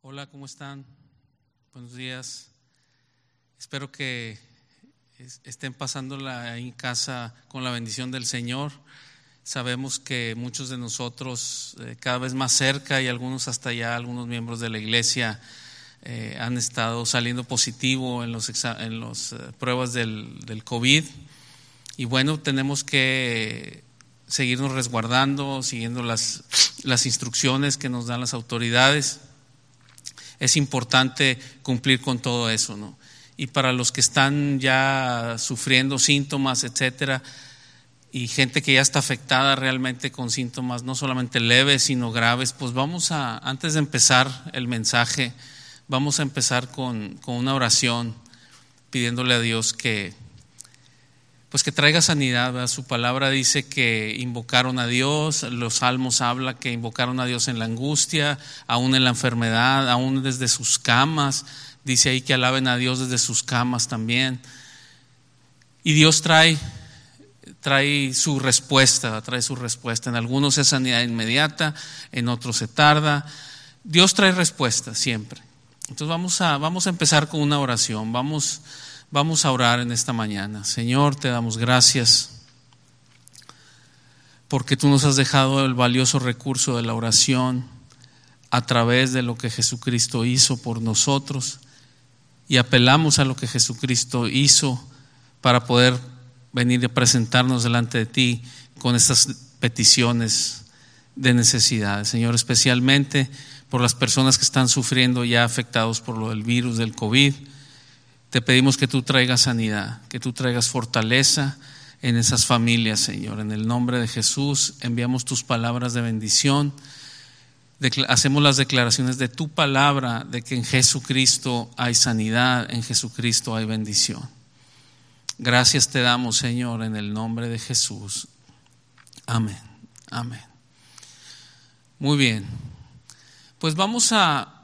Hola, ¿cómo están? Buenos días. Espero que estén pasándola en casa con la bendición del Señor. Sabemos que muchos de nosotros cada vez más cerca y algunos hasta allá, algunos miembros de la iglesia han estado saliendo positivo en las pruebas del COVID. Y bueno, tenemos que seguirnos resguardando, siguiendo las instrucciones que nos dan las autoridades. Es importante cumplir con todo eso, ¿no? Y para los que están ya sufriendo síntomas, etcétera, y gente que ya está afectada realmente con síntomas no solamente leves sino graves, pues antes de empezar el mensaje, vamos a empezar con una oración pidiéndole a Dios que traiga sanidad, ¿verdad? Su palabra dice que invocaron a Dios, los salmos habla que invocaron a Dios en la angustia, aún en la enfermedad, aún desde sus camas. Dice ahí que alaben a Dios desde sus camas también. Y Dios trae su respuesta. En algunos es sanidad inmediata, en otros se tarda. Dios trae respuesta siempre. Entonces vamos a empezar con una oración. Vamos a orar en esta mañana. Señor, te damos gracias porque tú nos has dejado el valioso recurso de la oración a través de lo que Jesucristo hizo por nosotros, y apelamos a lo que Jesucristo hizo para poder venir a presentarnos delante de ti con estas peticiones de necesidades. Señor, especialmente por las personas que están sufriendo ya afectados por lo del virus del COVID. Te pedimos que tú traigas sanidad, que tú traigas fortaleza en esas familias, Señor. En el nombre de Jesús enviamos tus palabras de bendición. Hacemos las declaraciones de tu palabra, de que en Jesucristo hay sanidad, en Jesucristo hay bendición. Gracias te damos, Señor, en el nombre de Jesús. Amén. Amén. Muy bien. Pues vamos a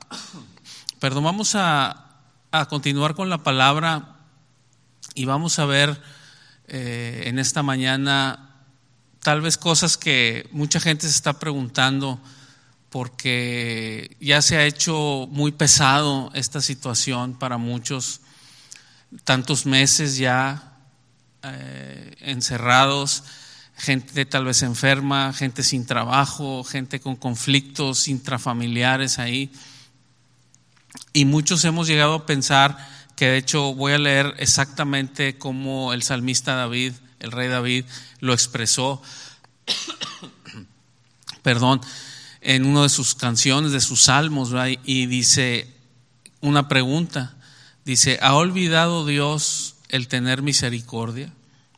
continuar con la palabra y vamos a ver en esta mañana tal vez cosas que mucha gente se está preguntando, porque ya se ha hecho muy pesado esta situación para muchos, tantos meses ya encerrados, gente tal vez enferma, gente sin trabajo, gente con conflictos intrafamiliares ahí. Y muchos hemos llegado a pensar que, de hecho, voy a leer exactamente cómo el salmista David, el rey David, lo expresó en una de sus canciones, de sus salmos, ¿verdad? Y dice una pregunta, dice: ¿ha olvidado Dios el tener misericordia?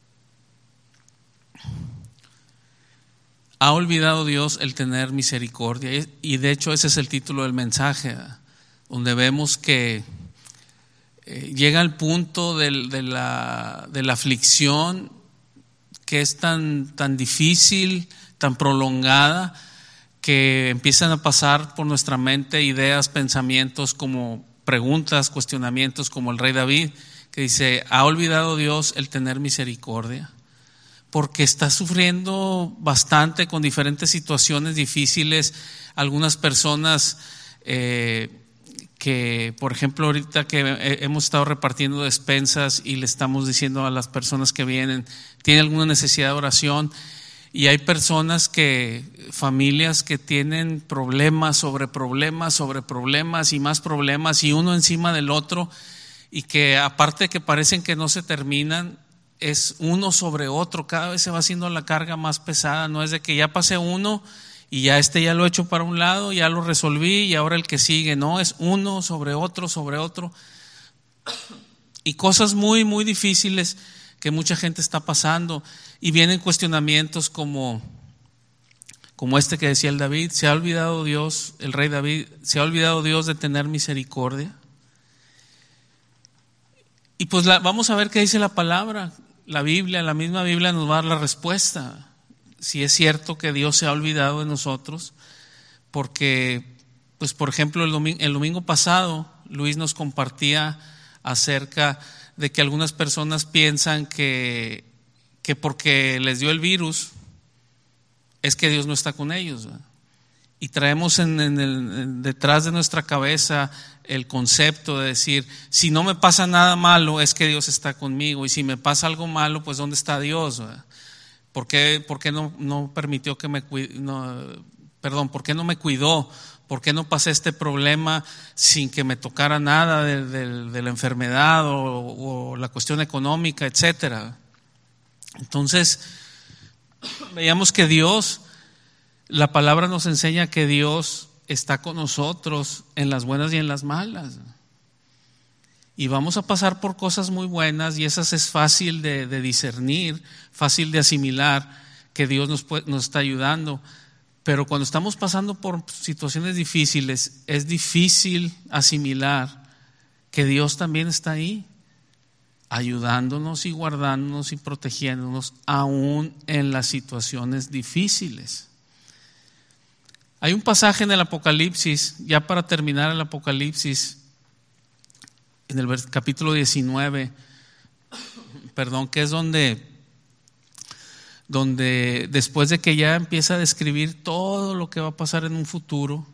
¿Ha olvidado Dios el tener misericordia? Y de hecho ese es el título del mensaje, ¿verdad? Donde vemos que llega el punto de la aflicción que es tan difícil, tan prolongada, que empiezan a pasar por nuestra mente ideas, pensamientos, como preguntas, cuestionamientos, como el rey David, que dice: ¿ha olvidado Dios el tener misericordia? Porque está sufriendo bastante con diferentes situaciones difíciles. Algunas personas que, por ejemplo, ahorita que hemos estado repartiendo despensas y le estamos diciendo a las personas que vienen, ¿tiene alguna necesidad de oración? Y hay familias que tienen problemas sobre problemas sobre problemas y más problemas, y uno encima del otro, y que aparte de que parecen que no se terminan, es uno sobre otro. Cada vez se va haciendo la carga más pesada. No es de que ya pasé uno y ya ya lo he hecho para un lado, ya lo resolví y ahora el que sigue. No, es uno sobre otro sobre otro. Y cosas muy, muy difíciles que mucha gente está pasando. Y vienen cuestionamientos como este que decía el David: ¿se ha olvidado Dios, el rey David, se ha olvidado Dios de tener misericordia? Y pues vamos a ver qué dice la palabra. La misma Biblia nos va a dar la respuesta. Si es cierto que Dios se ha olvidado de nosotros, porque, pues por ejemplo, el domingo pasado Luis nos compartía acerca de que algunas personas piensan que porque les dio el virus es que Dios no está con ellos, ¿verdad? y traemos detrás de nuestra cabeza el concepto de decir, si no me pasa nada malo es que Dios está conmigo, y si me pasa algo malo, pues ¿dónde está Dios? ¿Por qué no permitió que me ¿por qué no me cuidó? ¿Por qué no pasé este problema sin que me tocara nada de la enfermedad o la cuestión económica, etcétera? Entonces, veíamos que la palabra nos enseña que Dios está con nosotros en las buenas y en las malas. Y vamos a pasar por cosas muy buenas, y esas es fácil de discernir, fácil de asimilar, que Dios nos está ayudando. Pero cuando estamos pasando por situaciones difíciles, es difícil asimilar que Dios también está ahí, ayudándonos y guardándonos y protegiéndonos aún en las situaciones difíciles. Hay un pasaje en el Apocalipsis, ya para terminar el Apocalipsis, en el capítulo 19, que es donde después de que ya empieza a describir todo lo que va a pasar en un futuro,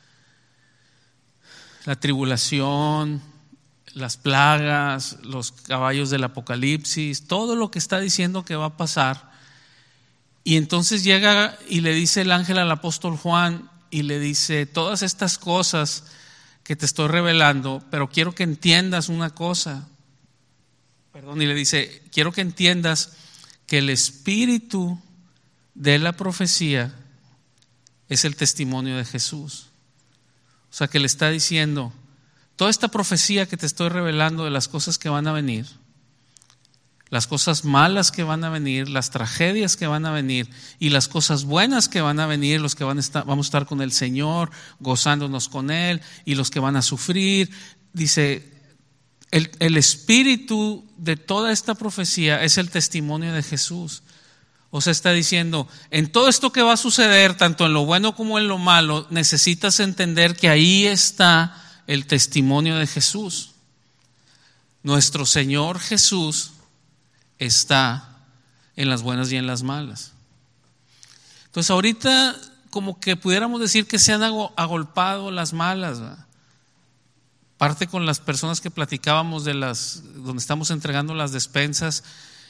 la tribulación, las plagas, los caballos del Apocalipsis, todo lo que está diciendo que va a pasar. Y entonces llega y le dice el ángel al apóstol Juan, y le dice, todas estas cosas que te estoy revelando, pero quiero que entiendas una cosa. Y le dice, quiero que entiendas que el espíritu de la profecía es el testimonio de Jesús. O sea, que le está diciendo, toda esta profecía que te estoy revelando de las cosas que van a venir, las cosas malas que van a venir, las tragedias que van a venir y las cosas buenas que van a venir, los que vamos a estar con el Señor, gozándonos con Él, y los que van a sufrir, dice, el espíritu de toda esta profecía es el testimonio de Jesús. O sea, está diciendo, en todo esto que va a suceder, tanto en lo bueno como en lo malo, necesitas entender que ahí está el testimonio de Jesús. Nuestro Señor Jesús está en las buenas y en las malas. Entonces ahorita como que pudiéramos decir que se han agolpado las malas, ¿verdad? Parte con las personas que platicábamos donde estamos entregando las despensas,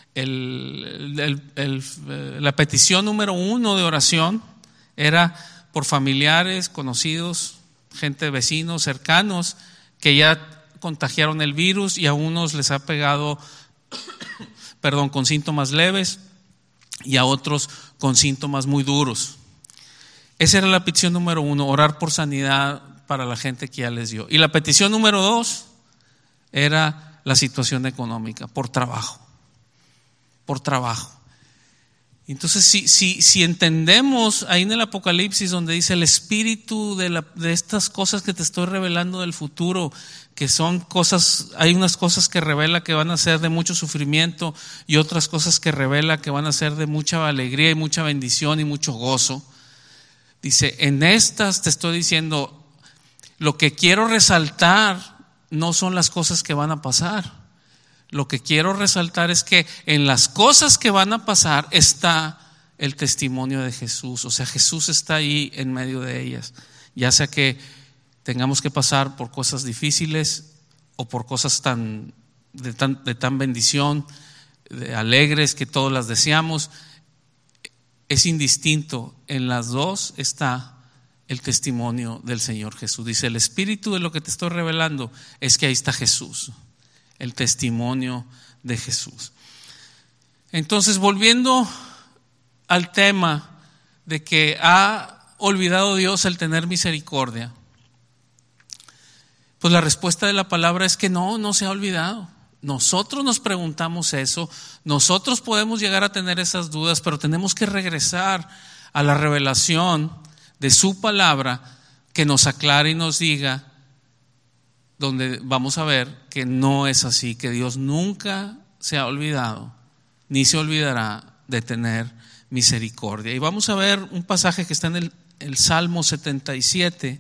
la petición número 1 de oración era por familiares, conocidos, gente, vecinos, cercanos, que ya contagiaron el virus y a unos les ha pegado con síntomas leves y a otros con síntomas muy duros. Esa era la petición número 1, orar por sanidad para la gente que ya les dio. Y la petición número 2 era la situación económica, por trabajo. Entonces, si entendemos ahí en el Apocalipsis donde dice el espíritu de estas cosas que te estoy revelando del futuro, que son cosas, hay unas cosas que revela que van a ser de mucho sufrimiento y otras cosas que revela que van a ser de mucha alegría y mucha bendición y mucho gozo. Dice, en estas te estoy diciendo, lo que quiero resaltar no son las cosas que van a pasar. Lo que quiero resaltar es que en las cosas que van a pasar está el testimonio de Jesús. O sea, Jesús está ahí en medio de ellas. Ya sea que tengamos que pasar por cosas difíciles o por cosas de tan bendición, de alegres que todos las deseamos, es indistinto. En las dos está el testimonio del Señor Jesús. Dice, el espíritu de lo que te estoy revelando es que ahí está Jesús, el testimonio de Jesús. Entonces, volviendo al tema de que ha olvidado Dios el tener misericordia, pues la respuesta de la palabra es que no se ha olvidado. Nosotros nos preguntamos eso, nosotros podemos llegar a tener esas dudas, pero tenemos que regresar a la revelación de su palabra que nos aclare y nos diga, donde vamos a ver que no es así, que Dios nunca se ha olvidado, ni se olvidará de tener misericordia. Y vamos a ver un pasaje que está en el Salmo 77.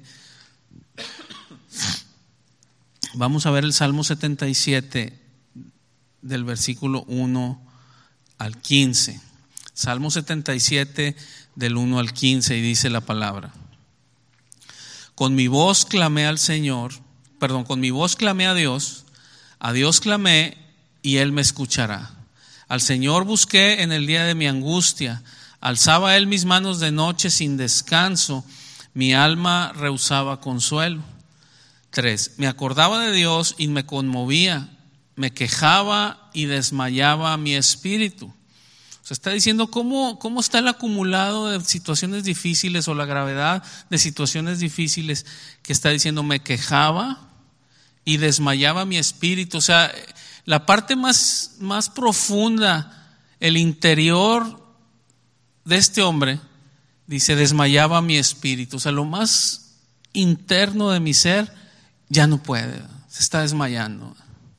Vamos a ver el Salmo 77 del versículo 1 al 15. Salmo 77 del 1 al 15, y dice la palabra: Con mi voz clamé al Señor, con mi voz clamé a Dios clamé y Él me escuchará. Al Señor busqué en el día de mi angustia, alzaba Él mis manos de noche sin descanso, mi alma rehusaba consuelo. 3. Me acordaba de Dios y me conmovía, me quejaba y desmayaba mi espíritu. O sea, está diciendo cómo está el acumulado de situaciones difíciles o la gravedad de situaciones difíciles, que está diciendo me quejaba y desmayaba mi espíritu. O sea, la parte más profunda, el interior de este hombre, dice desmayaba mi espíritu. O sea, lo más interno de mi ser ya no puede, se está desmayando.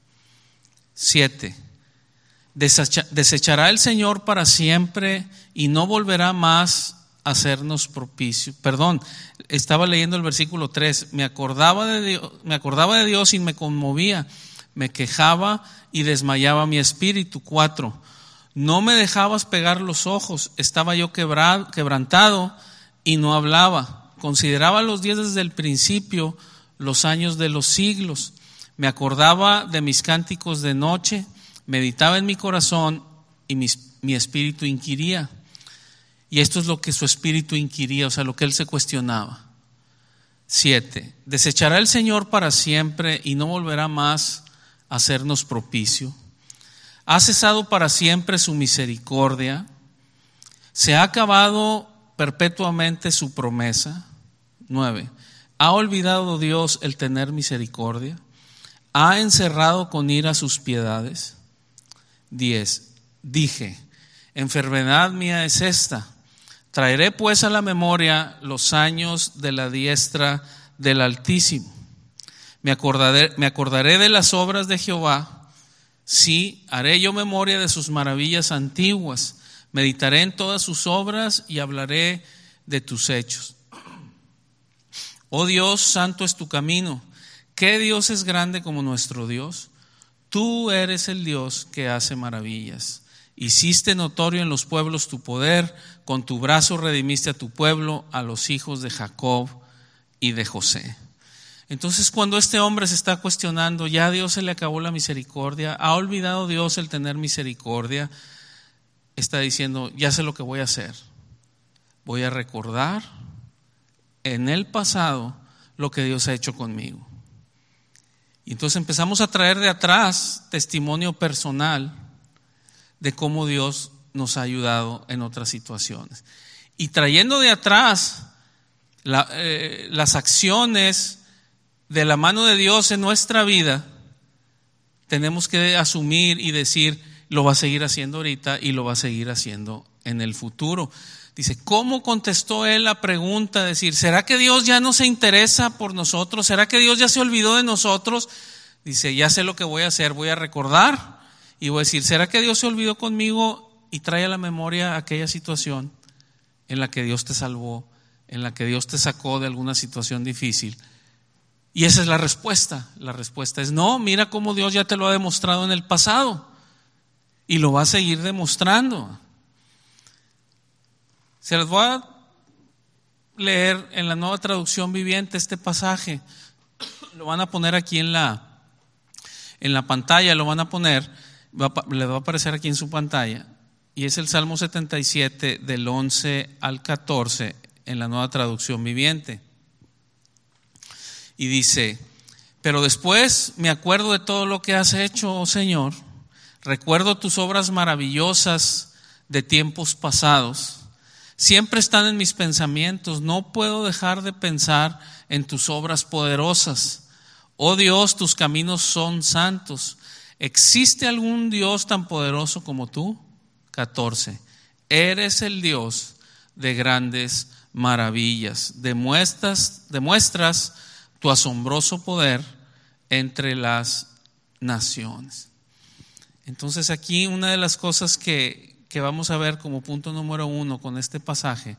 7. Desechará el Señor para siempre y no volverá más a hacernos propicio. Estaba leyendo el versículo 3. Me acordaba de Dios y me conmovía, me quejaba y desmayaba mi espíritu. 4. No me dejabas pegar los ojos, estaba yo quebrantado y no hablaba. Consideraba los días desde el principio, los años de los siglos. Me acordaba de mis cánticos de noche, meditaba en mi corazón y mi espíritu inquiría. Y esto es lo que su espíritu inquiría, o sea, lo que él se cuestionaba. 7. Desechará el Señor para siempre y no volverá más a hacernos propicio. Ha cesado para siempre su misericordia. Se ha acabado perpetuamente su promesa. 9. ¿Ha olvidado Dios el tener misericordia? ¿Ha encerrado con ira sus piedades? 10. Dije, enfermedad mía es esta. Traeré pues a la memoria los años de la diestra del Altísimo. Me acordaré de las obras de Jehová. Sí, haré yo memoria de sus maravillas antiguas. Meditaré en todas sus obras y hablaré de tus hechos. Oh Dios, santo es tu camino. ¿Qué Dios es grande como nuestro Dios? Tú eres el Dios que hace maravillas. Hiciste notorio en los pueblos tu poder, con tu brazo redimiste a tu pueblo, a los hijos de Jacob y de José. Entonces, cuando este hombre se está cuestionando, ya a Dios se le acabó la misericordia, ha olvidado Dios el tener misericordia, está diciendo, ya sé lo que voy a hacer. Voy a recordar en el pasado lo que Dios ha hecho conmigo. Y entonces empezamos a traer de atrás testimonio personal de cómo Dios nos ha ayudado en otras situaciones. Y trayendo de atrás las acciones de la mano de Dios en nuestra vida, tenemos que asumir y decir, lo va a seguir haciendo ahorita y lo va a seguir haciendo en el futuro. Dice, ¿cómo contestó él la pregunta? Decir, ¿será que Dios ya no se interesa por nosotros? ¿Será que Dios ya se olvidó de nosotros? Dice, ya sé lo que voy a hacer, voy a recordar y voy a decir, ¿será que Dios se olvidó conmigo? Y trae a la memoria aquella situación en la que Dios te salvó, en la que Dios te sacó de alguna situación difícil. Y esa es la respuesta. La respuesta es, no, mira cómo Dios ya te lo ha demostrado en el pasado y lo va a seguir demostrando. Se los voy a leer en la Nueva Traducción Viviente este pasaje. Lo van a poner aquí en la pantalla, lo van a poner, le va a aparecer aquí en su pantalla. Y es el Salmo 77 del 11 al 14 en la Nueva Traducción Viviente. Y dice, pero después me acuerdo de todo lo que has hecho, oh Señor. Recuerdo tus obras maravillosas de tiempos pasados. Siempre están en mis pensamientos, no puedo dejar de pensar en tus obras poderosas. Oh Dios, tus caminos son santos. ¿Existe algún Dios tan poderoso como tú? 14. Eres el Dios de grandes maravillas. Demuestras tu asombroso poder entre las naciones. Entonces aquí una de las cosas que vamos a ver como punto número 1 con este pasaje,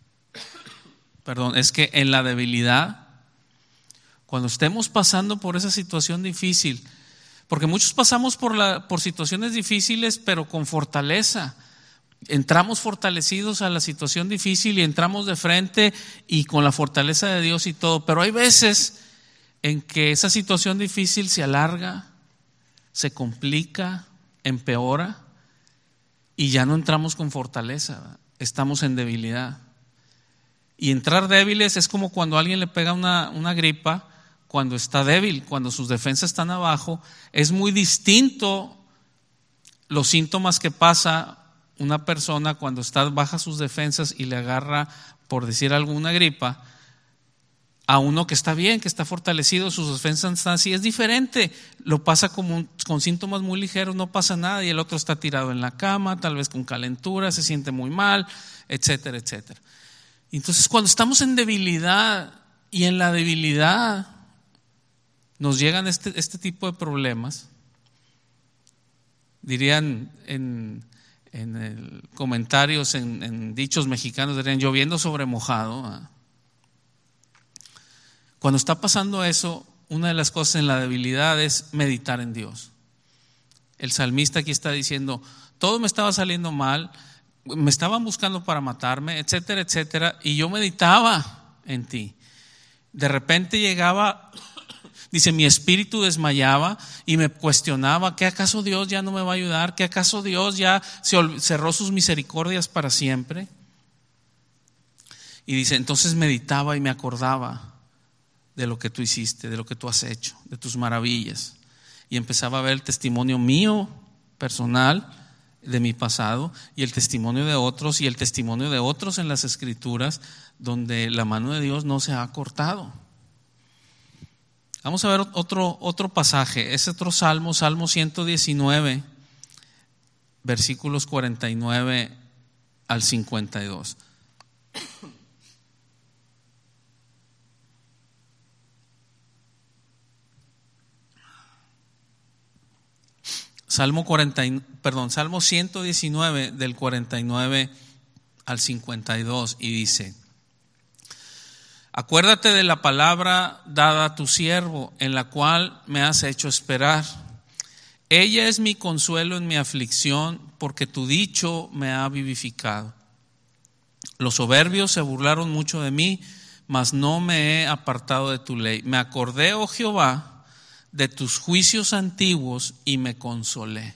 es que en la debilidad, cuando estemos pasando por esa situación difícil, porque muchos pasamos por situaciones difíciles pero con fortaleza, Entramos fortalecidos a la situación difícil y entramos de frente y con la fortaleza de Dios y todo, pero hay veces en que esa situación difícil se alarga, se complica, empeora y ya no entramos con fortaleza, estamos en debilidad. Y entrar débiles es como cuando a alguien le pega una gripa, cuando está débil, cuando sus defensas están abajo. Es muy distinto los síntomas que pasa una persona cuando está baja sus defensas y le agarra, por decir algo, una gripa, a uno que está bien, que está fortalecido, sus defensas están así. Es diferente, lo pasa con síntomas muy ligeros, no pasa nada, y el otro está tirado en la cama, tal vez con calentura, se siente muy mal, etcétera, etcétera. Entonces, cuando estamos en debilidad, y en la debilidad nos llegan este tipo de problemas, dirían en comentarios, en dichos mexicanos, dirían lloviendo sobre mojado. Cuando está pasando eso, una de las cosas en la debilidad es meditar en Dios. El salmista aquí está diciendo, todo me estaba saliendo mal, me estaban buscando para matarme, etcétera, etcétera, y yo meditaba en ti. De repente llegaba, dice, mi espíritu desmayaba y me cuestionaba, ¿qué acaso Dios ya no me va a ayudar? ¿Qué acaso Dios ya cerró sus misericordias para siempre? Y dice, entonces meditaba y me acordaba de lo que tú hiciste, de lo que tú has hecho, de tus maravillas. Y empezaba a ver el testimonio mío personal de mi pasado y el testimonio de otros y el testimonio de otros en las Escrituras, donde la mano de Dios no se ha cortado. Vamos a ver otro pasaje, es otro salmo, Salmo 119, versículos 49 al 52. Salmo 119 del 49 al 52 y dice: acuérdate de la palabra dada a tu siervo, en la cual me has hecho esperar. Ella es mi consuelo en mi aflicción, porque tu dicho me ha vivificado. Los soberbios se burlaron mucho de mí, mas no me he apartado de tu ley. Me acordé, oh Jehová, de tus juicios antiguos y me consolé.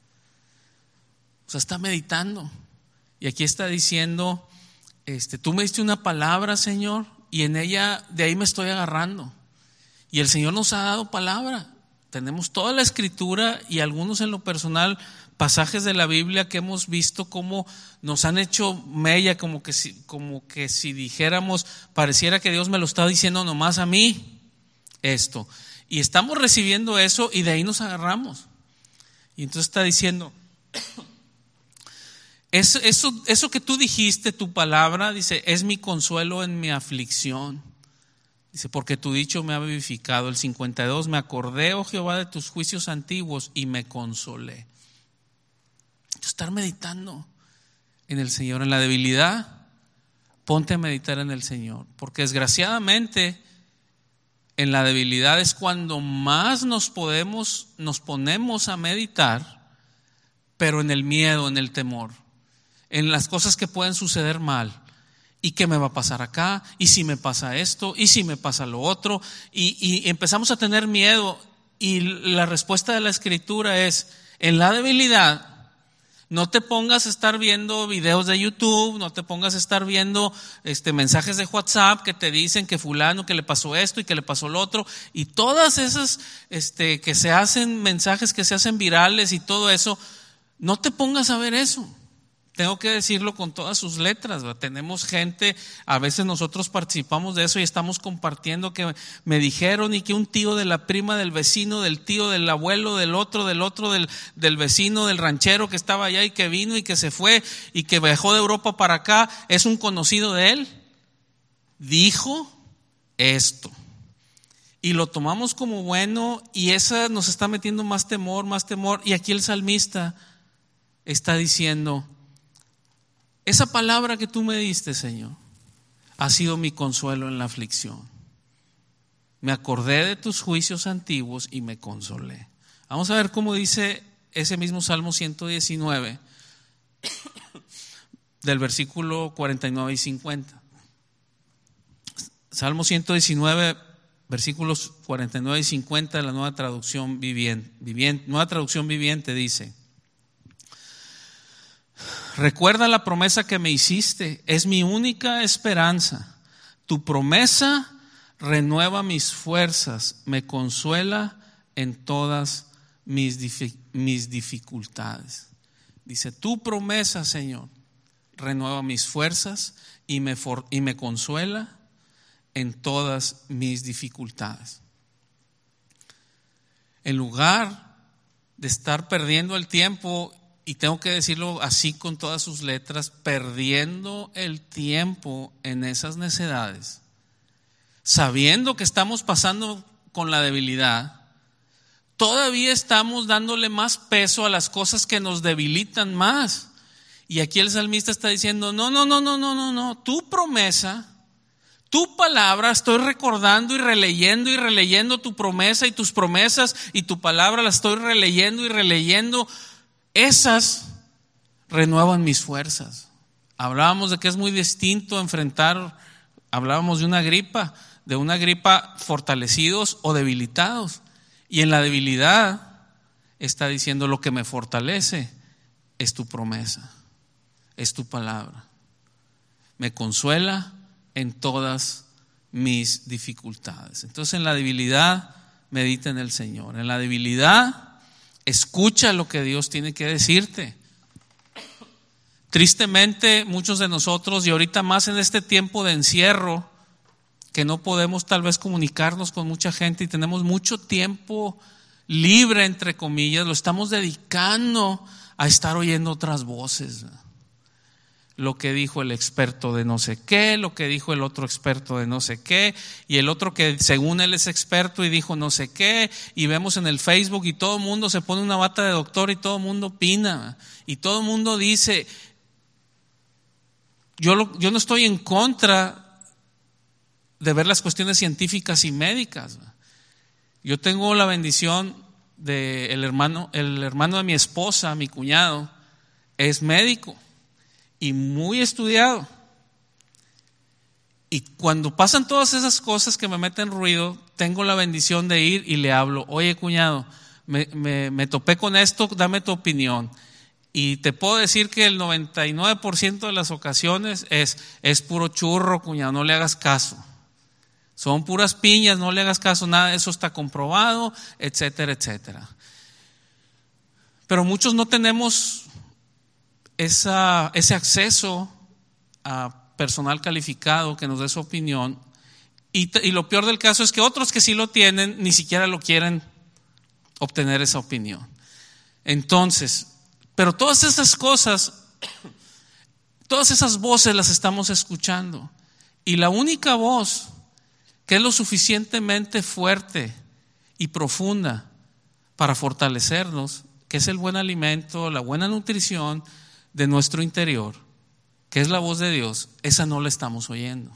O sea, está meditando. Y aquí está diciendo, tú me diste una palabra, Señor, y en ella, de ahí me estoy agarrando. Y el Señor nos ha dado palabra. Tenemos toda la Escritura y algunos en lo personal, pasajes de la Biblia que hemos visto cómo nos han hecho mella, como que si dijéramos, pareciera que Dios me lo está diciendo nomás a mí, esto. Y estamos recibiendo eso y de ahí nos agarramos. Y entonces está diciendo, eso que tú dijiste, tu palabra, dice, es mi consuelo en mi aflicción. Dice, porque tu dicho me ha vivificado. El 52, me acordé, oh Jehová, de tus juicios antiguos y me consolé. Estar meditando en el Señor. En la debilidad, ponte a meditar en el Señor. Porque desgraciadamente, en la debilidad es cuando más nos ponemos a meditar, pero en el miedo, en el temor, en las cosas que pueden suceder mal. ¿Y qué me va a pasar acá? ¿Y si me pasa esto? ¿Y si me pasa lo otro? Y empezamos a tener miedo. Y la respuesta de la Escritura es, en la debilidad, no te pongas a estar viendo videos de YouTube, no te pongas a estar viendo mensajes de WhatsApp que te dicen que fulano, que le pasó esto y que le pasó lo otro. Y todas esas que se hacen, mensajes que se hacen virales y todo eso, no te pongas a ver eso. Tengo que decirlo con todas sus letras, ¿verdad? Tenemos gente, a veces nosotros participamos de eso y estamos compartiendo que me dijeron y que un tío de la prima del vecino, del tío, del abuelo, del otro, del vecino, del ranchero que estaba allá y que vino y que se fue y que viajó de Europa para acá, es un conocido de él. Dijo esto. Y lo tomamos como bueno y esa nos está metiendo más temor. Y aquí el salmista está diciendo, esa palabra que tú me diste, Señor, ha sido mi consuelo en la aflicción. Me acordé de tus juicios antiguos y me consolé. Vamos a ver cómo dice ese mismo Salmo 119, del versículo 49 y 50. Salmo 119, versículos 49 y 50 de la Nueva Traducción Viviente dice: recuerda la promesa que me hiciste, es mi única esperanza. Tu promesa renueva mis fuerzas, me consuela en todas mis dificultades. Dice, tu promesa, Señor, renueva mis fuerzas y me consuela en todas mis dificultades. En lugar de estar perdiendo el tiempo, y tengo que decirlo así con todas sus letras, perdiendo el tiempo en esas necedades, sabiendo que estamos pasando con la debilidad, todavía estamos dándole más peso a las cosas que nos debilitan más. Y aquí el salmista está diciendo, no, tu promesa, tu palabra, estoy recordando y releyendo tu promesa y tus promesas y tu palabra la estoy releyendo y releyendo. Esas renuevan mis fuerzas. Hablábamos de que es muy distinto hablábamos de una gripa fortalecidos o debilitados. Y en la debilidad está diciendo, lo que me fortalece es tu promesa, es tu palabra. Me consuela en todas mis dificultades. Entonces, en la debilidad, medita en el Señor. En la debilidad, escucha lo que Dios tiene que decirte. Tristemente, muchos de nosotros, y ahorita más en este tiempo de encierro, que no podemos tal vez comunicarnos con mucha gente y tenemos mucho tiempo libre, entre comillas, lo estamos dedicando a estar oyendo otras voces. Lo que dijo el experto de no sé qué, lo que dijo el otro experto de no sé qué, y el otro que según él es experto y dijo no sé qué, y vemos en el Facebook y todo el mundo se pone una bata de doctor y todo el mundo opina, y todo el mundo dice, yo no estoy en contra de ver las cuestiones científicas y médicas. Yo tengo la bendición de el hermano de mi esposa, mi cuñado, es médico y muy estudiado. Y cuando pasan todas esas cosas que me meten ruido, tengo la bendición de ir y le hablo, oye cuñado, me topé con esto, dame tu opinión. Y te puedo decir que el 99% de las ocasiones es puro churro, cuñado, no le hagas caso. Son puras piñas, no le hagas caso, nada de eso está comprobado, etcétera, etcétera. Pero muchos no tenemos ese acceso a personal calificado que nos dé su opinión. Y lo peor del caso es que otros que sí lo tienen, ni siquiera lo quieren obtener esa opinión. Entonces, pero todas esas cosas, todas esas voces las estamos escuchando. Y la única voz que es lo suficientemente fuerte y profunda para fortalecernos, que es el buen alimento, la buena nutrición de nuestro interior, que es la voz de Dios, esa no la estamos oyendo.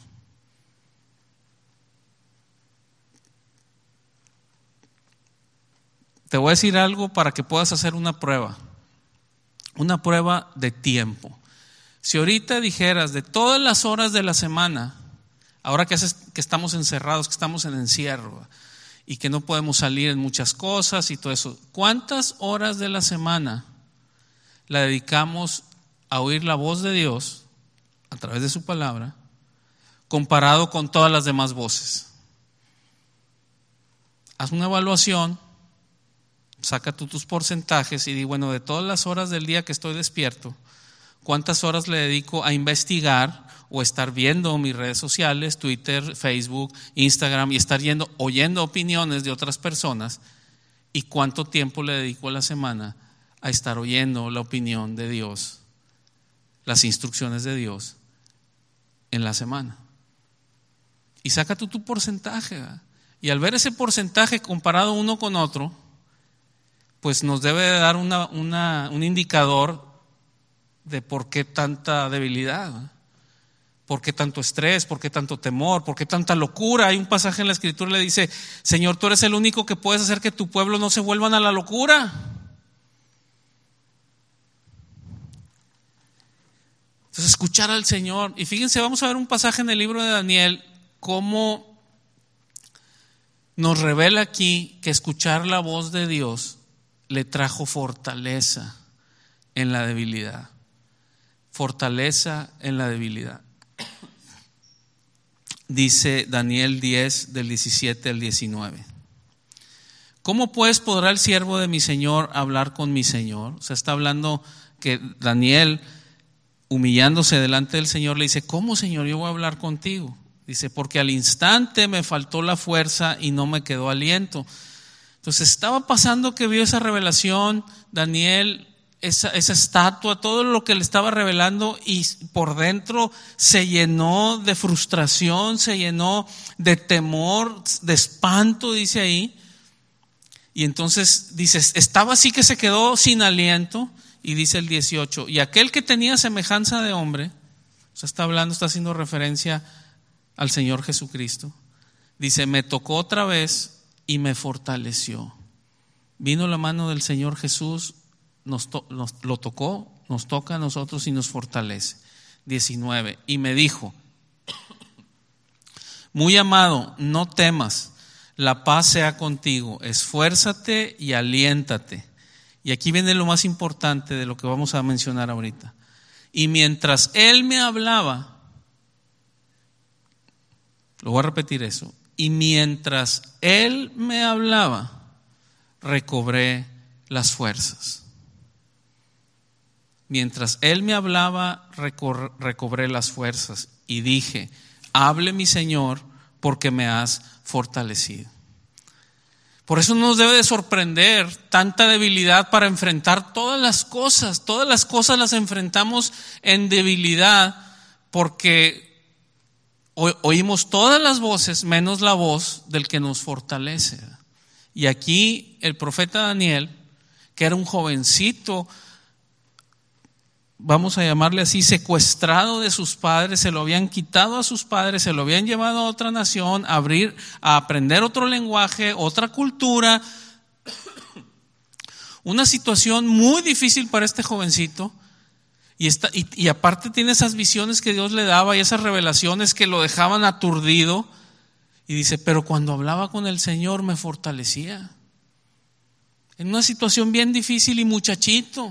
Te voy a decir algo para que puedas hacer una prueba de tiempo. Si ahorita dijeras de todas las horas de la semana, ahora que estamos encerrados, que estamos en encierro y que no podemos salir en muchas cosas y todo eso, ¿cuántas horas de la semana la dedicamos a oír la voz de Dios a través de su palabra comparado con todas las demás voces? Haz una evaluación, saca tú tus porcentajes y di, bueno, de todas las horas del día que estoy despierto, ¿cuántas horas le dedico a investigar o estar viendo mis redes sociales, Twitter, Facebook, Instagram, y estar oyendo opiniones de otras personas? ¿Y cuánto tiempo le dedico a la semana a estar oyendo la opinión de Dios, las instrucciones de Dios en la semana? Y saca tú tu porcentaje, ¿verdad? Y al ver ese porcentaje comparado uno con otro, pues nos debe de dar un indicador de por qué tanta debilidad, ¿verdad? ¿Por qué tanto estrés? ¿Por qué tanto temor? ¿Por qué tanta locura? Hay un pasaje en la Escritura que le dice, Señor, tú eres el único que puedes hacer que tu pueblo no se vuelvan a la locura. Entonces, escuchar al Señor. Y fíjense, vamos a ver un pasaje en el libro de Daniel, cómo nos revela aquí que escuchar la voz de Dios le trajo fortaleza en la debilidad. Fortaleza en la debilidad. Dice Daniel 10, del 17 al 19. ¿Cómo pues podrá el siervo de mi Señor hablar con mi Señor? O sea, está hablando que Daniel, humillándose delante del Señor, le dice: ¿cómo, Señor, yo voy a hablar contigo? Dice: porque al instante me faltó la fuerza y no me quedó aliento. Entonces estaba pasando que vio esa revelación, Daniel, esa estatua, todo lo que le estaba revelando, y por dentro se llenó de frustración, se llenó de temor, de espanto, dice ahí. Y entonces dice, estaba así que se quedó sin aliento. Y dice el 18, y aquel que tenía semejanza de hombre, o sea, está haciendo referencia al Señor Jesucristo, dice: me tocó otra vez y me fortaleció. Vino la mano del Señor Jesús, nos lo tocó, nos toca a nosotros y nos fortalece. 19, y me dijo: muy amado, no temas, la paz sea contigo, esfuérzate y aliéntate. Y aquí viene lo más importante de lo que vamos a mencionar ahorita. Y mientras él me hablaba, lo voy a repetir eso, y mientras él me hablaba, recobré las fuerzas. Mientras él me hablaba, recobré las fuerzas. Y dije: hable mi Señor, porque me has fortalecido. Por eso no nos debe de sorprender tanta debilidad para enfrentar todas las cosas. Todas las cosas las enfrentamos en debilidad, porque oímos todas las voces menos la voz del que nos fortalece. Y aquí el profeta Daniel, que era un jovencito, vamos a llamarle así, secuestrado de sus padres, se lo habían quitado a sus padres, se lo habían llevado a otra nación, a aprender otro lenguaje, otra cultura. Una situación muy difícil para este jovencito. Y aparte tiene esas visiones que Dios le daba y esas revelaciones que lo dejaban aturdido. Y dice: pero cuando hablaba con el Señor me fortalecía. En una situación bien difícil y muchachito.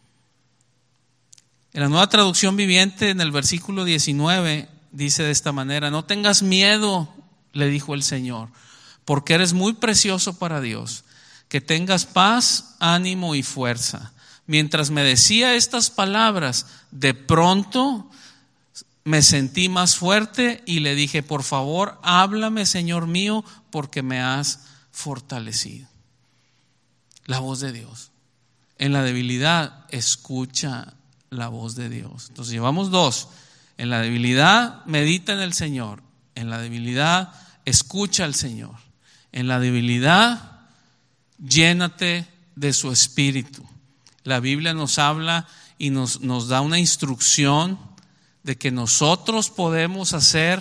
En la Nueva Traducción Viviente, en el versículo 19, dice de esta manera: no tengas miedo, le dijo el Señor, porque eres muy precioso para Dios. Que tengas paz, ánimo y fuerza. Mientras me decía estas palabras, de pronto me sentí más fuerte y le dije: por favor, háblame, Señor mío, porque me has fortalecido. La voz de Dios. En la debilidad, escucha la voz de Dios. Entonces llevamos dos: en la debilidad medita en el Señor, en la debilidad escucha al Señor, en la debilidad llénate de su espíritu. La Biblia nos habla y nos da una instrucción de que nosotros podemos hacer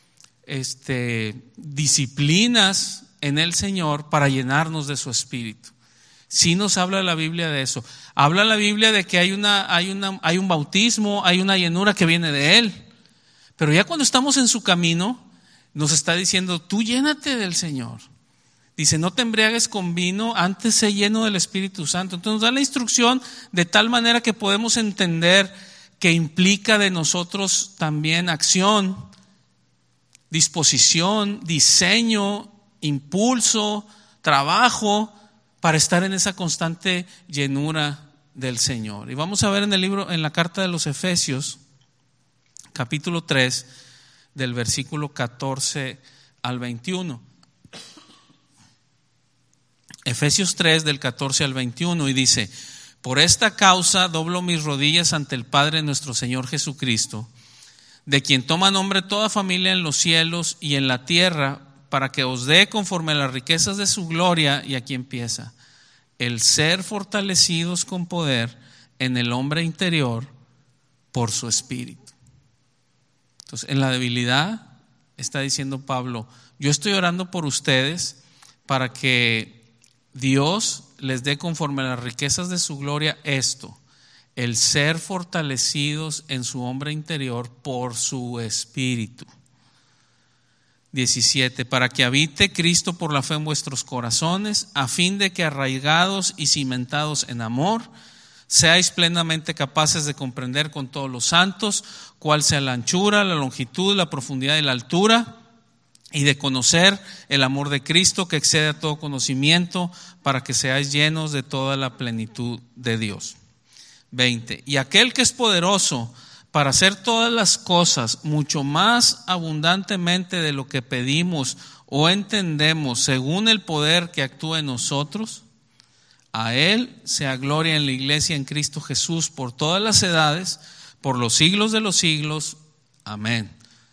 disciplinas en el Señor para llenarnos de su espíritu. Sí nos habla la Biblia de eso. Habla la Biblia de que hay un bautismo, hay una llenura que viene de Él. Pero ya cuando estamos en su camino, nos está diciendo: tú llénate del Señor. Dice: no te embriagues con vino, antes sé lleno del Espíritu Santo. Entonces nos da la instrucción de tal manera que podemos entender que implica de nosotros también acción, disposición, diseño, impulso, trabajo, para estar en esa constante llenura del Señor. Y vamos a ver en la carta de los Efesios, capítulo 3, del versículo 14 al 21. Efesios 3, del 14 al 21, y dice: por esta causa doblo mis rodillas ante el Padre de nuestro Señor Jesucristo, de quien toma nombre toda familia en los cielos y en la tierra, para que os dé conforme a las riquezas de su gloria. Y aquí empieza: el ser fortalecidos con poder en el hombre interior por su espíritu. Entonces, en la debilidad está diciendo Pablo: yo estoy orando por ustedes para que Dios les dé conforme a las riquezas de su gloria esto: el ser fortalecidos en su hombre interior por su espíritu. 17, para que habite Cristo por la fe en vuestros corazones, a fin de que arraigados y cimentados en amor, seáis plenamente capaces de comprender con todos los santos cuál sea la anchura, la longitud, la profundidad y la altura, y de conocer el amor de Cristo que excede a todo conocimiento, para que seáis llenos de toda la plenitud de Dios. 20, y aquel que es poderoso para hacer todas las cosas mucho más abundantemente de lo que pedimos o entendemos, según el poder que actúa en nosotros, a Él sea gloria en la iglesia en Cristo Jesús por todas las edades, por los siglos de los siglos. Amén.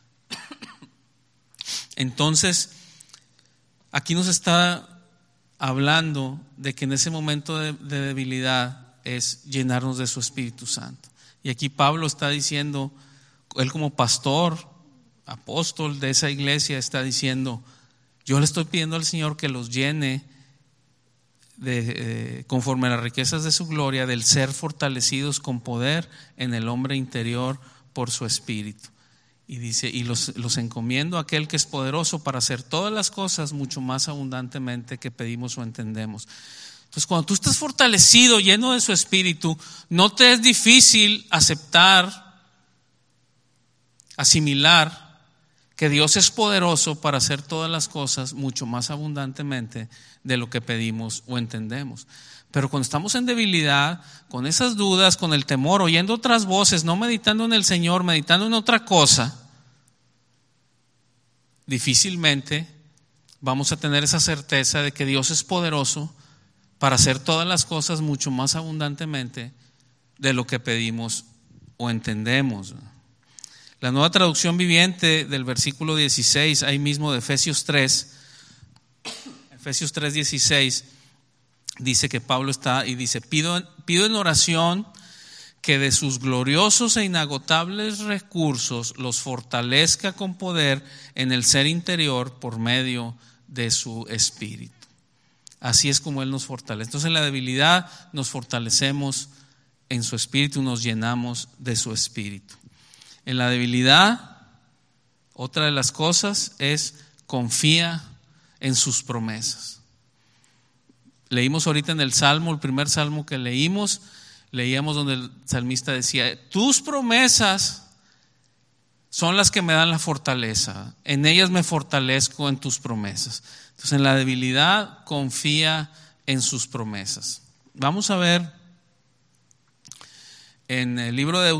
Entonces, aquí nos está hablando de que en ese momento de debilidad es llenarnos de su Espíritu Santo. Y aquí Pablo está diciendo, él como pastor, apóstol de esa iglesia, está diciendo, yo le estoy pidiendo al Señor que los llene conforme a las riquezas de su gloria, del ser fortalecidos con poder en el hombre interior por su Espíritu. Y dice, y los encomiendo a aquel que es poderoso para hacer todas las cosas mucho más abundantemente que pedimos o entendemos. Entonces, cuando tú estás fortalecido, lleno de su Espíritu, no te es difícil aceptar, asimilar que Dios es poderoso para hacer todas las cosas mucho más abundantemente de lo que pedimos o entendemos. Pero cuando estamos en debilidad, con esas dudas, con el temor, oyendo otras voces, no meditando en el Señor, meditando en otra cosa, difícilmente vamos a tener esa certeza de que Dios es poderoso para hacer todas las cosas mucho más abundantemente de lo que pedimos o entendemos. La Nueva Traducción Viviente del versículo 16, ahí mismo de Efesios 3:16, dice que Pablo está y dice, pido en oración que de sus gloriosos e inagotables recursos los fortalezca con poder en el ser interior por medio de su Espíritu. Así es como Él nos fortalece. Entonces en la debilidad nos fortalecemos en su Espíritu, nos llenamos de su Espíritu. En la debilidad, otra de las cosas es confía en sus promesas. Leímos ahorita en el Salmo, el primer Salmo que leíamos donde el salmista decía, tus promesas son las que me dan la fortaleza, en ellas me fortalezco en tus promesas. Entonces en la debilidad confía en sus promesas. Vamos a ver en el libro de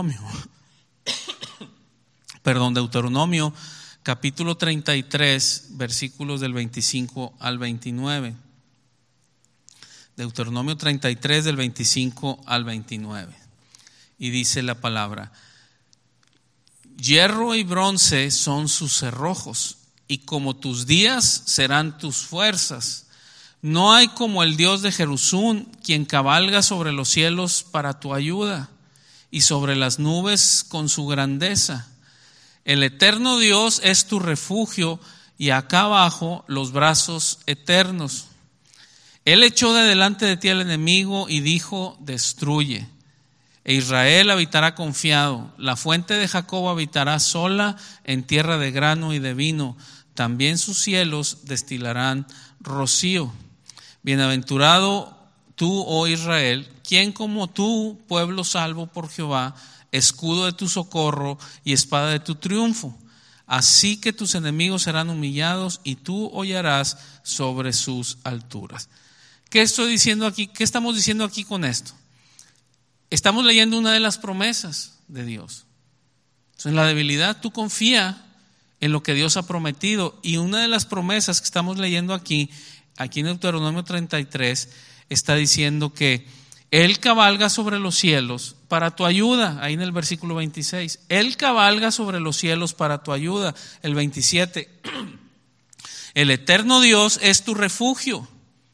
Deuteronomio capítulo 33 versículos del 25 al 29. Deuteronomio 33 del 25 al 29. Y dice la palabra, hierro y bronce son sus cerrojos, y como tus días serán tus fuerzas. No hay como el Dios de Jerusún, quien cabalga sobre los cielos para tu ayuda, y sobre las nubes con su grandeza. El eterno Dios es tu refugio, y acá abajo los brazos eternos. Él echó de delante de ti al enemigo y dijo, destruye. E Israel habitará confiado. La fuente de Jacob habitará sola en tierra de grano y de vino. También sus cielos destilarán rocío. Bienaventurado tú, oh Israel, quien como tú, pueblo salvo por Jehová, escudo de tu socorro y espada de tu triunfo. Así que tus enemigos serán humillados y tú hollarás sobre sus alturas. ¿Qué estoy diciendo aquí? ¿Qué estamos diciendo aquí con esto? Estamos leyendo una de las promesas de Dios. Entonces, en la debilidad tú confía en lo que Dios ha prometido. Y una de las promesas que estamos leyendo aquí en Deuteronomio 33, está diciendo que Él cabalga sobre los cielos para tu ayuda. Ahí en el versículo 26. Él cabalga sobre los cielos para tu ayuda. El 27. El eterno Dios es tu refugio.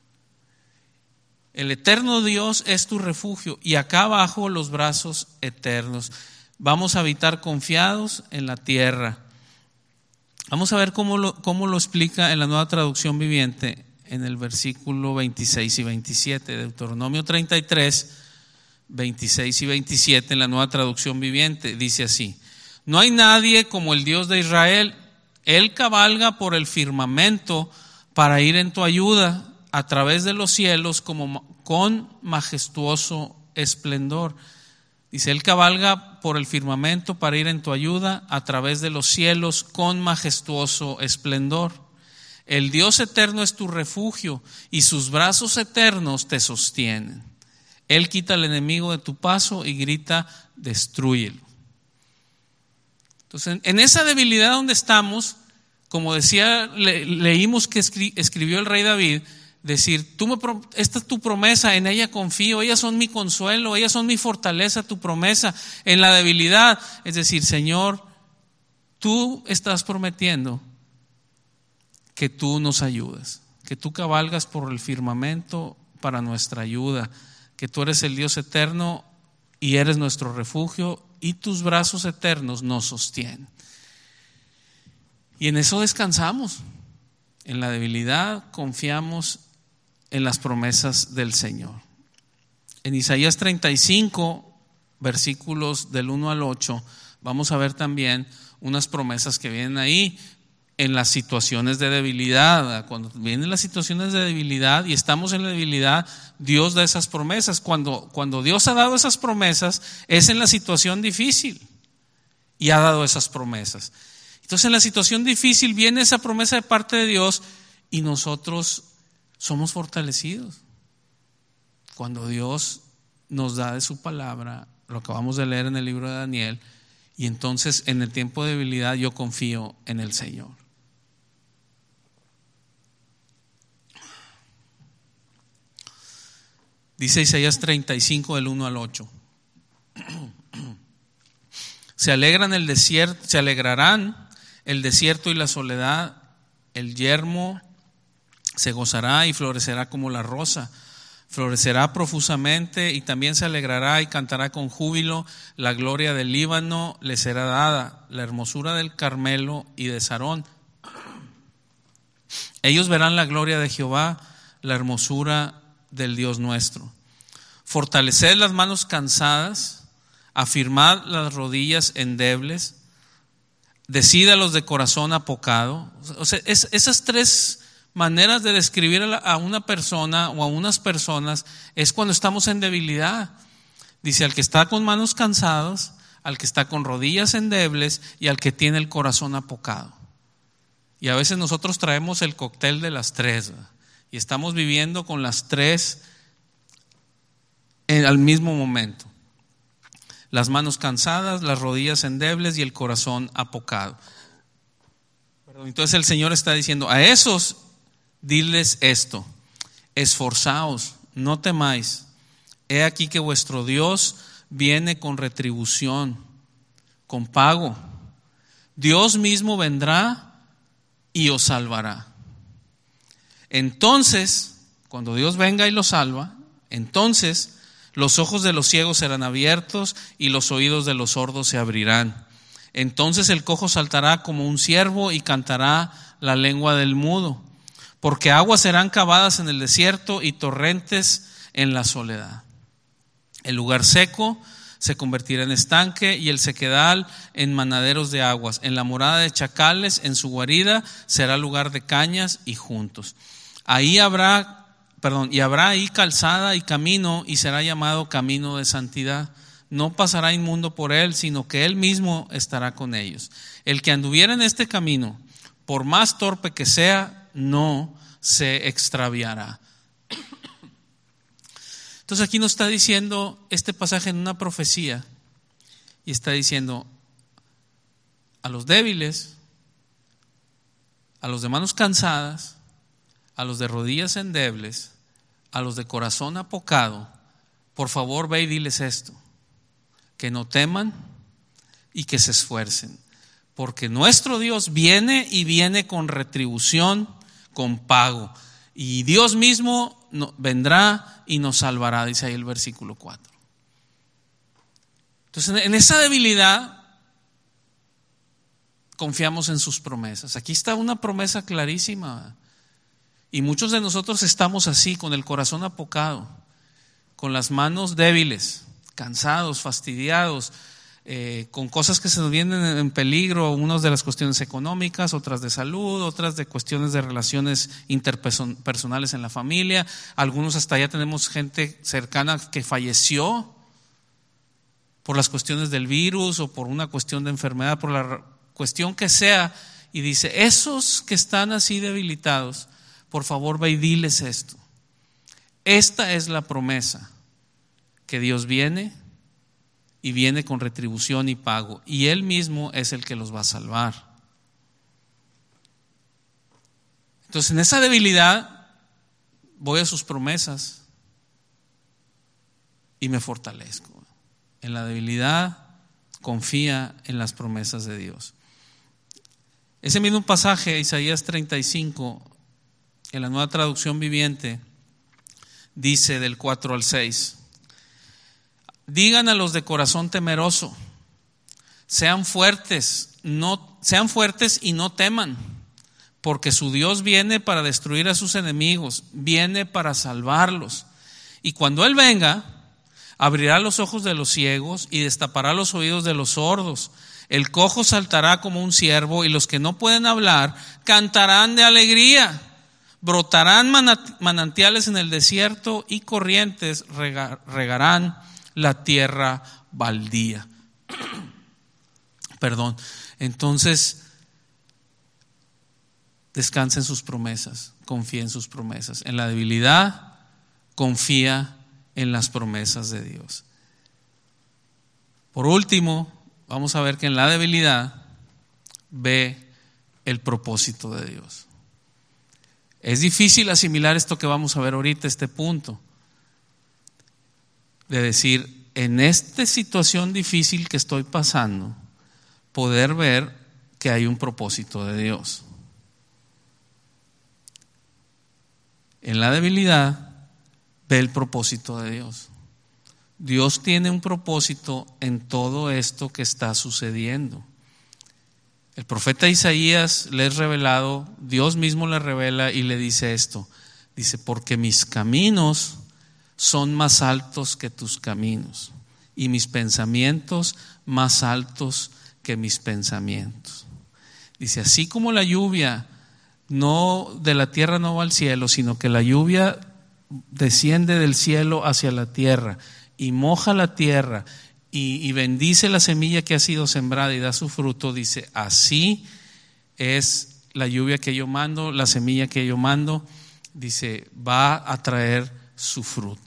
El eterno Dios es tu refugio, y acá abajo los brazos eternos. Vamos a habitar confiados en la tierra. Vamos a ver cómo lo explica en la Nueva Traducción Viviente en el versículo 26 y 27. Deuteronomio 33, 26 y 27 en la Nueva Traducción Viviente. Dice así: no hay nadie como el Dios de Israel. Él cabalga por el firmamento para ir en tu ayuda a través de los cielos con majestuoso esplendor. Dice, Él cabalga por el firmamento para ir en tu ayuda a través de los cielos con majestuoso esplendor. El Dios eterno es tu refugio y sus brazos eternos te sostienen. Él quita al enemigo de tu paso y grita, destrúyelo. Entonces, en esa debilidad donde estamos, como decía, leímos que escribió el rey David, decir, esta es tu promesa, en ella confío, ellas son mi consuelo, ellas son mi fortaleza, tu promesa en la debilidad. Es decir, Señor, tú estás prometiendo que tú nos ayudas, que tú cabalgas por el firmamento para nuestra ayuda, que tú eres el Dios eterno y eres nuestro refugio y tus brazos eternos nos sostienen. Y en eso descansamos, en la debilidad confiamos en las promesas del Señor. En Isaías 35, versículos del 1 al 8, vamos a ver también unas promesas que vienen ahí en las situaciones de debilidad. Cuando vienen las situaciones de debilidad y estamos en la debilidad, Dios da esas promesas. Cuando Dios ha dado esas promesas, es en la situación difícil y ha dado esas promesas. Entonces en la situación difícil viene esa promesa de parte de Dios y nosotros somos fortalecidos. Cuando Dios nos da de su palabra, lo acabamos de leer en el libro de Daniel, y entonces en el tiempo de debilidad yo confío en el Señor. Dice Isaías 35 del 1 al 8. Se alegrarán el desierto y la soledad, el yermo se gozará y florecerá como la rosa, florecerá profusamente y también se alegrará y cantará con júbilo. La gloria del Líbano le será dada, la hermosura del Carmelo y de Sarón. Ellos verán la gloria de Jehová, la hermosura del Dios nuestro. Fortaleced las manos cansadas, afirmad las rodillas endebles, decid a los de corazón apocado. O sea, esas tres maneras de describir a una persona o a unas personas es cuando estamos en debilidad. Dice, al que está con manos cansadas, al que está con rodillas endebles y al que tiene el corazón apocado. Y a veces nosotros traemos el cóctel de las tres, ¿verdad? Y estamos viviendo con las tres al mismo momento. Las manos cansadas, las rodillas endebles y el corazón apocado. Entonces el Señor está diciendo, a esos diles esto: esforzaos, no temáis. He aquí que vuestro Dios viene con retribución, con pago. Dios mismo vendrá y os salvará. Entonces, cuando Dios venga y los salva, entonces los ojos de los ciegos serán abiertos y los oídos de los sordos se abrirán. Entonces el cojo saltará como un ciervo y cantará la lengua del mudo. Porque aguas serán cavadas en el desierto y torrentes en la soledad. El lugar seco se convertirá en estanque y el sequedal en manaderos de aguas. En la morada de chacales, en su guarida, será lugar de cañas y juntos. Y habrá ahí calzada y camino, y será llamado camino de santidad. No pasará inmundo por él, sino que él mismo estará con ellos. El que anduviera en este camino, por más torpe que sea, no se extraviará. Entonces aquí nos está diciendo este pasaje en una profecía, y está diciendo a los débiles, a los de manos cansadas, a los de rodillas endebles, a los de corazón apocado, por favor ve y diles esto: que no teman y que se esfuercen, porque nuestro Dios viene y viene con retribución, con pago, y Dios mismo vendrá y nos salvará, dice ahí el versículo 4. Entonces, en esa debilidad confiamos en sus promesas. Aquí está una promesa clarísima, y muchos de nosotros estamos así, con el corazón apocado, con las manos débiles, cansados, fastidiados, con cosas que se nos vienen en peligro, unas de las cuestiones económicas, otras de salud, otras de cuestiones de relaciones interpersonales en la familia. Algunos hasta ya tenemos gente cercana que falleció por las cuestiones del virus o por una cuestión de enfermedad, por la cuestión que sea. Y dice, esos que están así debilitados, por favor ve y diles esto. Esta es la promesa, que Dios viene y viene con retribución y pago, y Él mismo es el que los va a salvar. Entonces, en esa debilidad voy a sus promesas y me fortalezco. En la debilidad confía en las promesas de Dios. Ese mismo pasaje, Isaías 35, en la Nueva Traducción Viviente, dice del 4 al 6: digan a los de corazón temeroso, sean fuertes y no teman, porque su Dios viene para destruir a sus enemigos, viene para salvarlos. Y cuando Él venga, abrirá los ojos de los ciegos y destapará los oídos de los sordos. El cojo saltará como un ciervo y los que no pueden hablar cantarán de alegría. Brotarán manantiales en el desierto y corrientes regarán la tierra baldía. Perdón. Entonces, descansa en sus promesas, confía en sus promesas. En la debilidad, confía en las promesas de Dios. Por último, vamos a ver que en la debilidad ve el propósito de Dios. Es difícil asimilar esto que vamos a ver ahorita, este punto, de decir, en esta situación difícil que estoy pasando, poder ver que hay un propósito de Dios. En la debilidad ve el propósito de Dios. Dios tiene un propósito en todo esto que está sucediendo. El profeta Isaías le es revelado, Dios mismo le revela y le dice esto. Dice, porque mis caminos son más altos que tus caminos y mis pensamientos más altos que mis pensamientos. Dice, así como la lluvia no de la tierra no va al cielo, sino que la lluvia desciende del cielo hacia la tierra y moja la tierra y bendice la semilla que ha sido sembrada y da su fruto, dice, así es la lluvia que yo mando, la semilla que yo mando, dice, va a traer su fruto.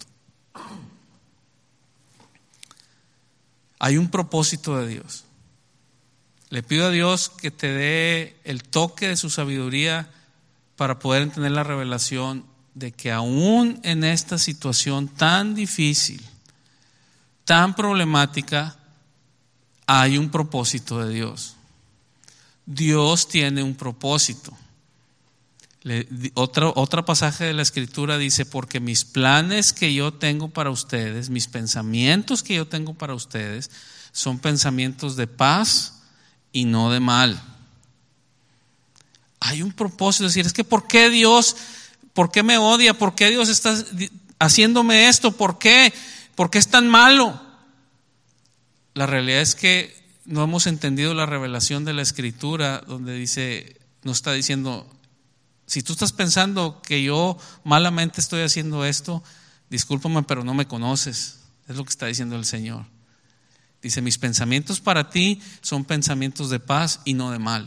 Hay un propósito de Dios. Le pido a Dios que te dé el toque de su sabiduría para poder entender la revelación de que aún en esta situación tan difícil, tan problemática, hay un propósito de Dios. Dios tiene un propósito. Otro pasaje de la Escritura dice, porque mis planes que yo tengo para ustedes, mis pensamientos que yo tengo para ustedes, son pensamientos de paz y no de mal. Hay un propósito, es decir, es que ¿por qué Dios, por qué me odia? ¿Por qué Dios está haciéndome esto? ¿Por qué? ¿Por qué es tan malo? La realidad es que no hemos entendido la revelación de la Escritura, donde dice, nos está diciendo, si tú estás pensando que yo malamente estoy haciendo esto, discúlpame, pero no me conoces. Es lo que está diciendo el Señor. Dice, mis pensamientos para ti son pensamientos de paz y no de mal.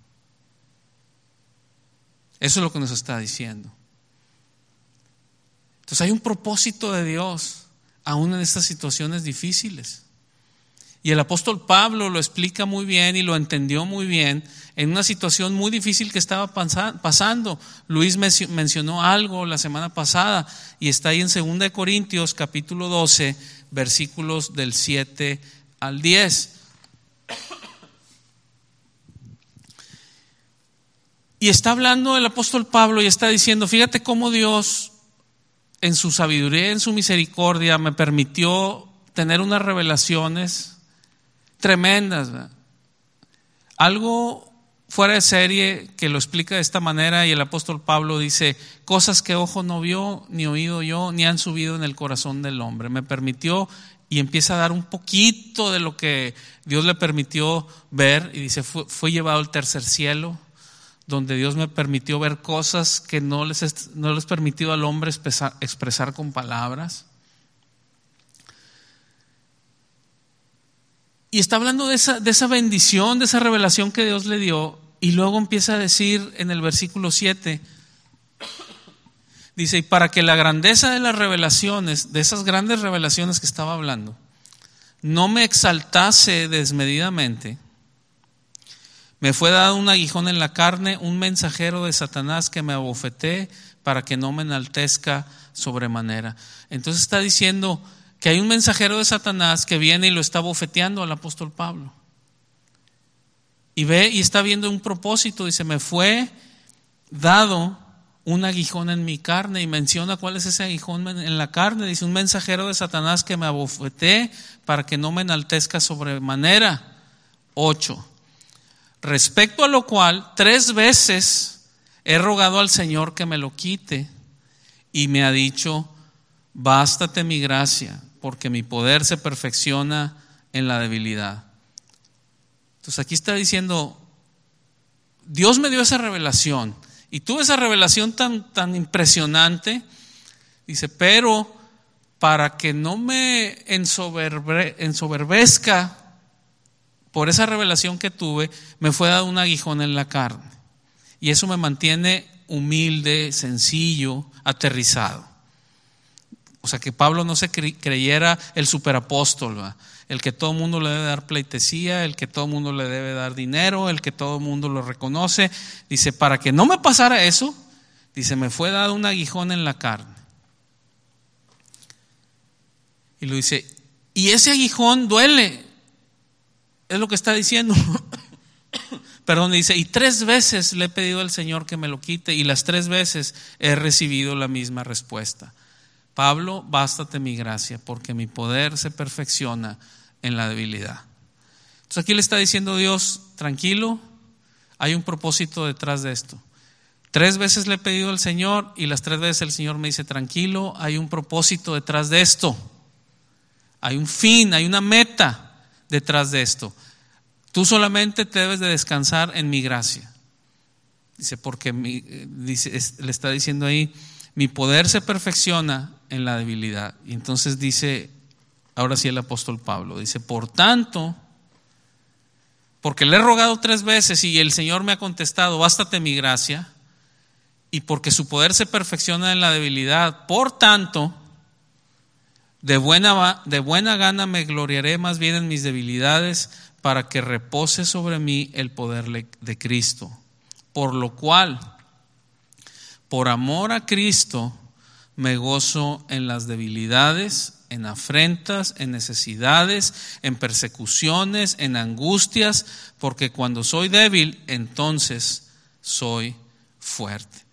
Eso es lo que nos está diciendo. Entonces hay un propósito de Dios, aún en estas situaciones difíciles. Y el apóstol Pablo lo explica muy bien y lo entendió muy bien en una situación muy difícil que estaba pasando. Luis mencionó algo la semana pasada y está ahí en 2 Corintios capítulo 12, versículos del 7 al 10. Y está hablando el apóstol Pablo y está diciendo, fíjate cómo Dios en su sabiduría, en su misericordia me permitió tener unas revelaciones tremendas, ¿verdad? Algo fuera de serie que lo explica de esta manera, y el apóstol Pablo dice, cosas que ojo no vio, ni oído yo, ni han subido en el corazón del hombre. Me permitió y empieza a dar un poquito de lo que Dios le permitió ver, y dice, fue llevado al tercer cielo, donde Dios me permitió ver cosas que no les permitió al hombre expresar con palabras. Y está hablando de esa bendición, de esa revelación que Dios le dio, y luego empieza a decir en el versículo 7, dice, y para que la grandeza de las revelaciones, de esas grandes revelaciones que estaba hablando, no me exaltase desmedidamente, me fue dado un aguijón en la carne, un mensajero de Satanás que me abofetee para que no me enaltezca sobremanera. Entonces está diciendo que hay un mensajero de Satanás que viene y lo está bofeteando al apóstol Pablo. Y ve y está viendo un propósito, dice, me fue dado un aguijón en mi carne, y menciona cuál es ese aguijón en la carne. Dice, un mensajero de Satanás que me abofetee para que no me enaltezca sobremanera. 8. Respecto a lo cual 3 veces he rogado al Señor que me lo quite, y me ha dicho, bástate mi gracia, porque mi poder se perfecciona en la debilidad. Entonces aquí está diciendo, Dios me dio esa revelación, y tuve esa revelación tan impresionante, dice, pero para que no me ensoberbezca por esa revelación que tuve, me fue dado un aguijón en la carne. Y eso me mantiene humilde, sencillo, aterrizado. O sea, que Pablo no se creyera el superapóstol, ¿va? El que todo el mundo le debe dar pleitesía, el que todo el mundo le debe dar dinero, el que todo el mundo lo reconoce. Dice, para que no me pasara eso, dice, me fue dado un aguijón en la carne. Y lo dice, y ese aguijón duele. Es lo que está diciendo. Perdón, dice, y 3 veces le he pedido al Señor que me lo quite, y las 3 veces he recibido la misma respuesta. Pablo, bástate mi gracia, porque mi poder se perfecciona en la debilidad. Entonces aquí le está diciendo Dios, tranquilo, hay un propósito detrás de esto. 3 veces le he pedido al Señor, y las 3 veces el Señor me dice, tranquilo, hay un propósito detrás de esto. Hay un fin, hay una meta detrás de esto. Tú solamente te debes de descansar en mi gracia. Dice, porque le está diciendo ahí, mi poder se perfecciona en la debilidad. Y entonces dice, ahora sí el apóstol Pablo, dice, por tanto, porque le he rogado 3 veces y el Señor me ha contestado, bástate mi gracia, y porque su poder se perfecciona en la debilidad, por tanto, de buena gana me gloriaré más bien en mis debilidades, para que repose sobre mí el poder de Cristo. Por lo cual, por amor a Cristo, me gozo en las debilidades, en afrentas, en necesidades, en persecuciones, en angustias, porque cuando soy débil, entonces soy fuerte.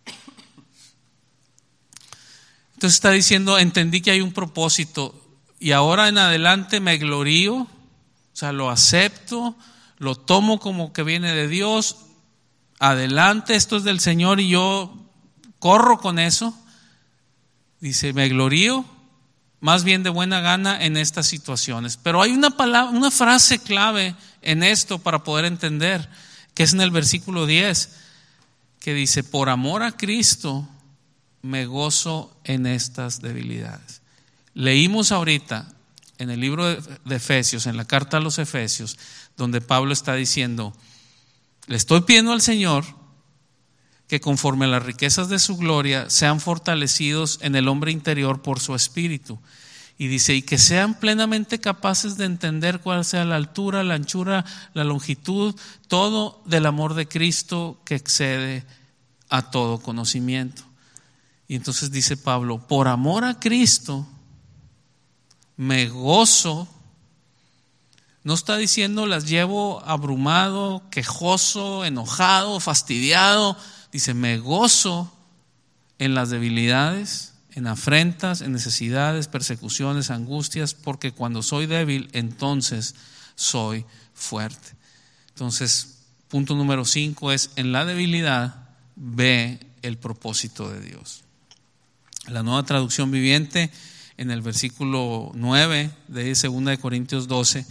Entonces está diciendo, entendí que hay un propósito, y ahora en adelante me glorío. O sea, lo acepto, lo tomo como que viene de Dios. Adelante, esto es del Señor y yo corro con eso. Dice, me glorío más bien de buena gana en estas situaciones. Pero hay una frase clave en esto para poder entender, que es en el versículo 10, que dice, por amor a Cristo me gozo en estas debilidades. Leímos ahorita en el libro de Efesios, en la carta a los Efesios, donde Pablo está diciendo, le estoy pidiendo al Señor que conforme a las riquezas de su gloria sean fortalecidos en el hombre interior por su espíritu. Y dice, y que sean plenamente capaces de entender cuál sea la altura, la anchura, la longitud, todo del amor de Cristo que excede a todo conocimiento. Y entonces dice Pablo, por amor a Cristo me gozo. No está diciendo las llevo abrumado, quejoso, enojado, fastidiado. Dice, me gozo en las debilidades, en afrentas, en necesidades, persecuciones, angustias, porque cuando soy débil, entonces soy fuerte. Entonces, punto número 5 es, en la debilidad ve el propósito de Dios. La Nueva Traducción Viviente en el versículo 9 de 2 de Corintios 12.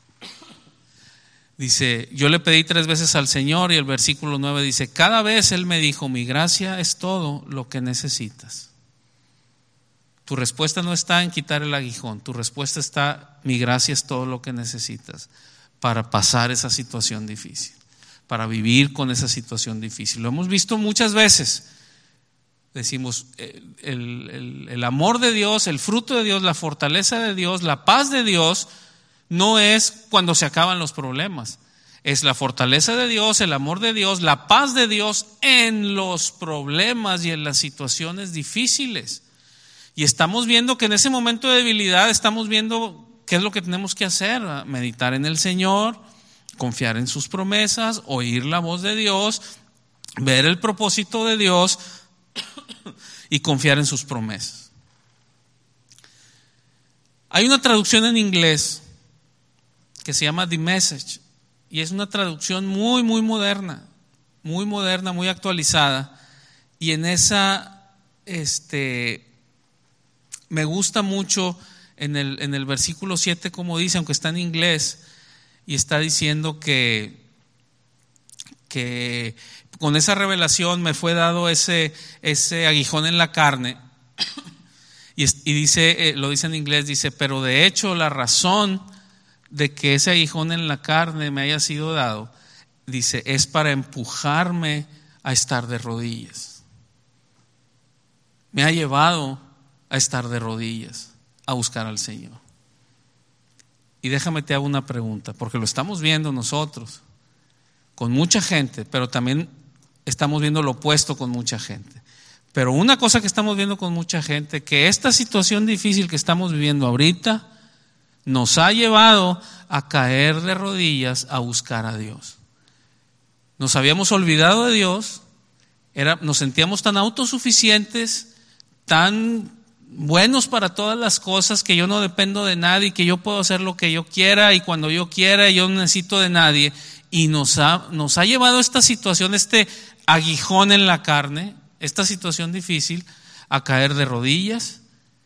Dice, yo le pedí 3 veces al Señor, y el versículo 9 dice, cada vez Él me dijo, mi gracia es todo lo que necesitas. Tu respuesta no está en quitar el aguijón, tu respuesta está, mi gracia es todo lo que necesitas para pasar esa situación difícil, para vivir con esa situación difícil. Lo hemos visto muchas veces. Decimos, el amor de Dios, el fruto de Dios, la fortaleza de Dios, la paz de Dios, no es cuando se acaban los problemas. Es la fortaleza de Dios, el amor de Dios, la paz de Dios en los problemas y en las situaciones difíciles. Y estamos viendo que en ese momento de debilidad estamos viendo qué es lo que tenemos que hacer: meditar en el Señor, confiar en sus promesas, oír la voz de Dios, ver el propósito de Dios y confiar en sus promesas. Hay una traducción en inglés que se llama The Message, y es una traducción muy moderna, muy actualizada, y en esa me gusta mucho en el versículo 7 como dice, aunque está en inglés, y está diciendo que con esa revelación me fue dado ese aguijón en la carne. Y dice, lo dice en inglés, dice, pero de hecho la razón de que ese aguijón en la carne me haya sido dado, dice, es para empujarme a estar de rodillas. Me ha llevado a estar de rodillas, a buscar al Señor. Y déjame te hago una pregunta, porque lo estamos viendo nosotros con mucha gente, pero también estamos viendo lo opuesto con mucha gente. Pero una cosa que estamos viendo con mucha gente, que esta situación difícil que estamos viviendo ahorita nos ha llevado a caer de rodillas a buscar a Dios. Nos habíamos olvidado de Dios, nos sentíamos tan autosuficientes, tan buenos para todas las cosas, que yo no dependo de nadie, que yo puedo hacer lo que yo quiera y cuando yo quiera, yo no necesito de nadie. Y nos ha llevado esta situación, este aguijón en la carne, esta situación difícil, a caer de rodillas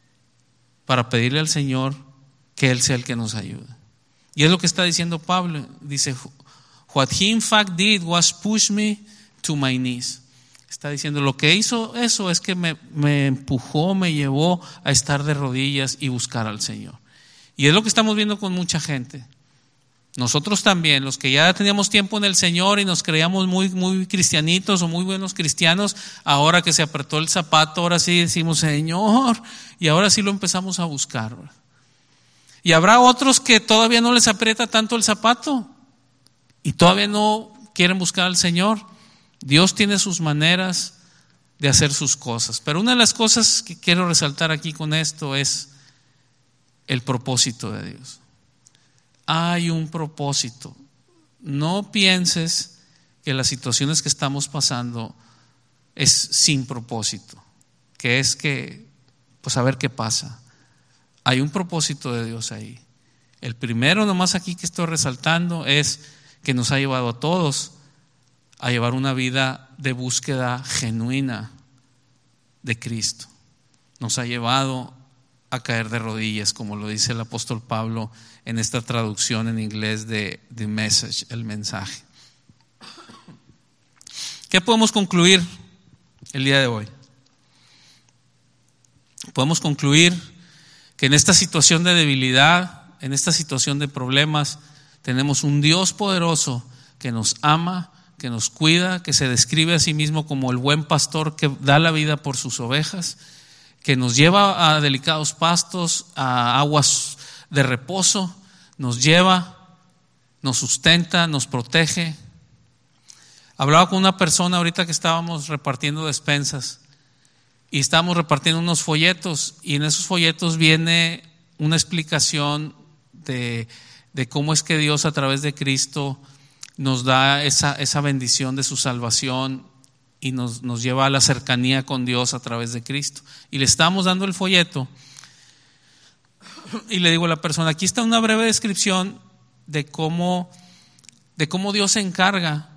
para pedirle al Señor que Él sea el que nos ayude. Y es lo que está diciendo Pablo. Dice, what he in fact did was push me to my knees. Está diciendo, lo que hizo eso es que me empujó, me llevó a estar de rodillas y buscar al Señor. Y es lo que estamos viendo con mucha gente. Nosotros también, los que ya teníamos tiempo en el Señor y nos creíamos muy cristianitos o muy buenos cristianos, ahora que se apretó el zapato, ahora sí decimos, Señor, y ahora sí lo empezamos a buscar. Y habrá otros que todavía no les aprieta tanto el zapato y todavía no quieren buscar al Señor. Dios tiene sus maneras de hacer sus cosas. Pero una de las cosas que quiero resaltar aquí con esto es el propósito de Dios. Hay un propósito. No pienses que las situaciones que estamos pasando es sin propósito, que es que, pues a ver qué pasa. Hay un propósito de Dios ahí. El primero, nomás aquí que estoy resaltando, es que nos ha llevado a todos a llevar una vida de búsqueda genuina de Cristo. Nos ha llevado a caer de rodillas, como lo dice el apóstol Pablo en esta traducción en inglés de The Message, el mensaje. ¿Qué podemos concluir el día de hoy? Podemos concluir que en esta situación de debilidad, en esta situación de problemas, tenemos un Dios poderoso que nos ama, que nos cuida, que se describe a sí mismo como el buen pastor que da la vida por sus ovejas, que nos lleva a delicados pastos, a aguas de reposo, nos lleva, nos sustenta, nos protege. Hablaba con una persona ahorita que estábamos repartiendo despensas y estábamos repartiendo unos folletos, y en esos folletos viene una explicación de cómo es que Dios a través de Cristo nos da esa bendición de su salvación y nos lleva a la cercanía con Dios a través de Cristo. Y le estamos dando el folleto y le digo a la persona, aquí está una breve descripción de cómo Dios se encarga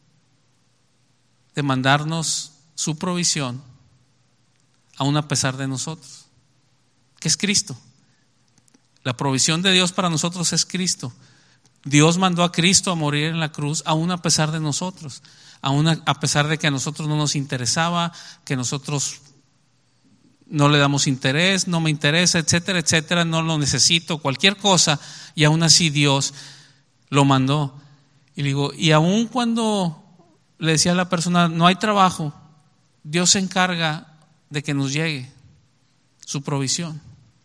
de mandarnos su provisión aún a pesar de nosotros. que es Cristo. La provisión de Dios para nosotros es Cristo. Dios mandó a Cristo a morir en la cruz, aún a pesar de nosotros, aún a pesar de que a nosotros no nos interesaba, que nosotros no le damos interés, no me interesa, etcétera, etcétera, no lo necesito, cualquier cosa, y aún así Dios lo mandó. Y le digo, y aún cuando le decía a la persona, no hay trabajo, Dios se encarga de que nos llegue su provisión,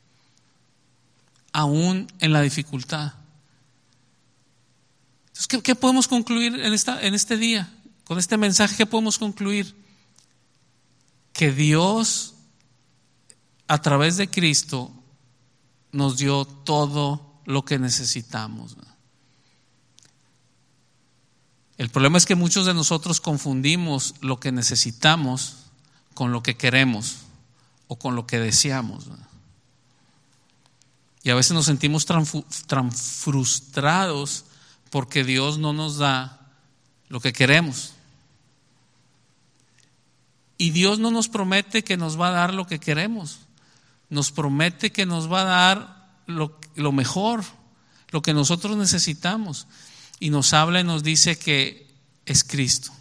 aún en la dificultad. Entonces, ¿qué podemos concluir en este día? Con este mensaje, ¿qué podemos concluir? Que Dios, a través de Cristo, nos dio todo lo que necesitamos. El problema es que muchos de nosotros confundimos lo que necesitamos con lo que queremos o con lo que deseamos. Y a veces nos sentimos tan frustrados porque Dios no nos da lo que queremos. Y Dios no nos promete que nos va a dar lo que queremos. Nos promete que nos va a dar lo mejor, lo que nosotros necesitamos. Y nos habla y nos dice que es Cristo.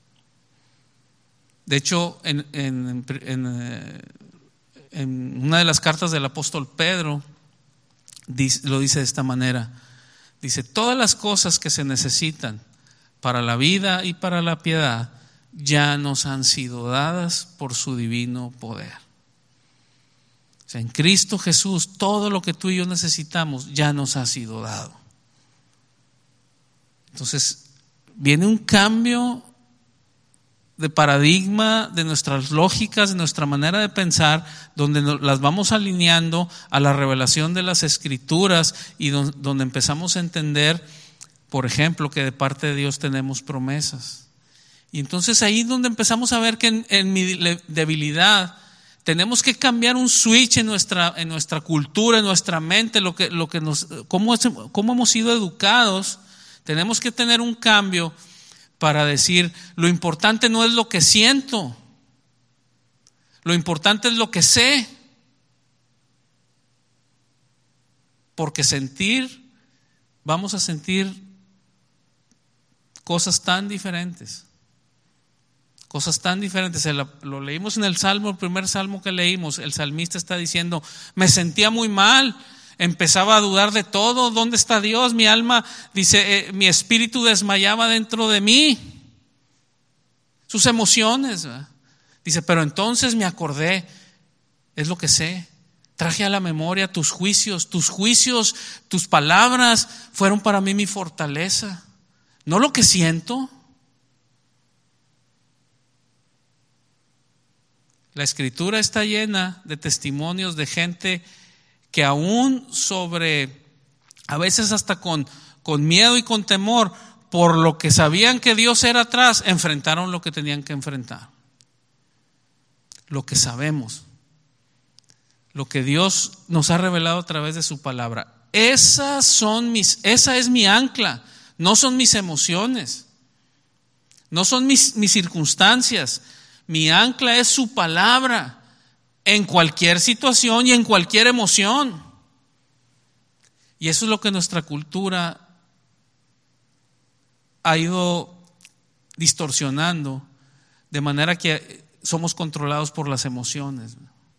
De hecho, en una de las cartas del apóstol Pedro, lo dice de esta manera. Dice, todas las cosas que se necesitan para la vida y para la piedad ya nos han sido dadas por su divino poder. O sea, en Cristo Jesús, todo lo que tú y yo necesitamos ya nos ha sido dado. Entonces, viene un cambio de paradigma de nuestras lógicas, de nuestra manera de pensar, donde las vamos alineando a la revelación de las Escrituras y donde empezamos a entender, por ejemplo, que de parte de Dios tenemos promesas. Y entonces ahí es donde empezamos a ver que en mi debilidad tenemos que cambiar un switch en nuestra cultura, en nuestra mente, cómo hemos sido educados. Tenemos que tener un cambio para decir, lo importante no es lo que siento, lo importante es lo que sé. Porque vamos a sentir cosas tan diferentes. Cosas tan diferentes. Lo leímos en el Salmo, el primer Salmo que leímos. El salmista está diciendo, me sentía muy mal. Empezaba a dudar de todo. ¿Dónde está Dios? Mi alma, dice, mi espíritu desmayaba dentro de mí. Sus emociones, ¿verdad? Dice, pero entonces me acordé, es lo que sé. Traje a la memoria tus juicios, tus palabras fueron para mí mi fortaleza. No lo que siento. La Escritura está llena de testimonios de gente que aún a veces hasta con miedo y con temor, por lo que sabían que Dios era atrás, enfrentaron lo que tenían que enfrentar. Lo que sabemos, lo que Dios nos ha revelado a través de su palabra. Esa es mi ancla, no son mis emociones, no son mis circunstancias. Mi ancla es su palabra. En cualquier situación y en cualquier emoción. Y eso es lo que nuestra cultura ha ido distorsionando, de manera que somos controlados por las emociones.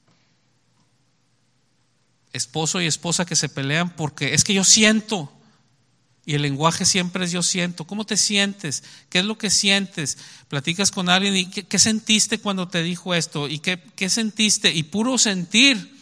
Esposo y esposa que se pelean porque es que yo siento. Y el lenguaje siempre es yo siento. ¿Cómo te sientes? ¿Qué es lo que sientes? Platicas con alguien y ¿qué sentiste cuando te dijo esto? ¿Y qué sentiste? Y puro sentir.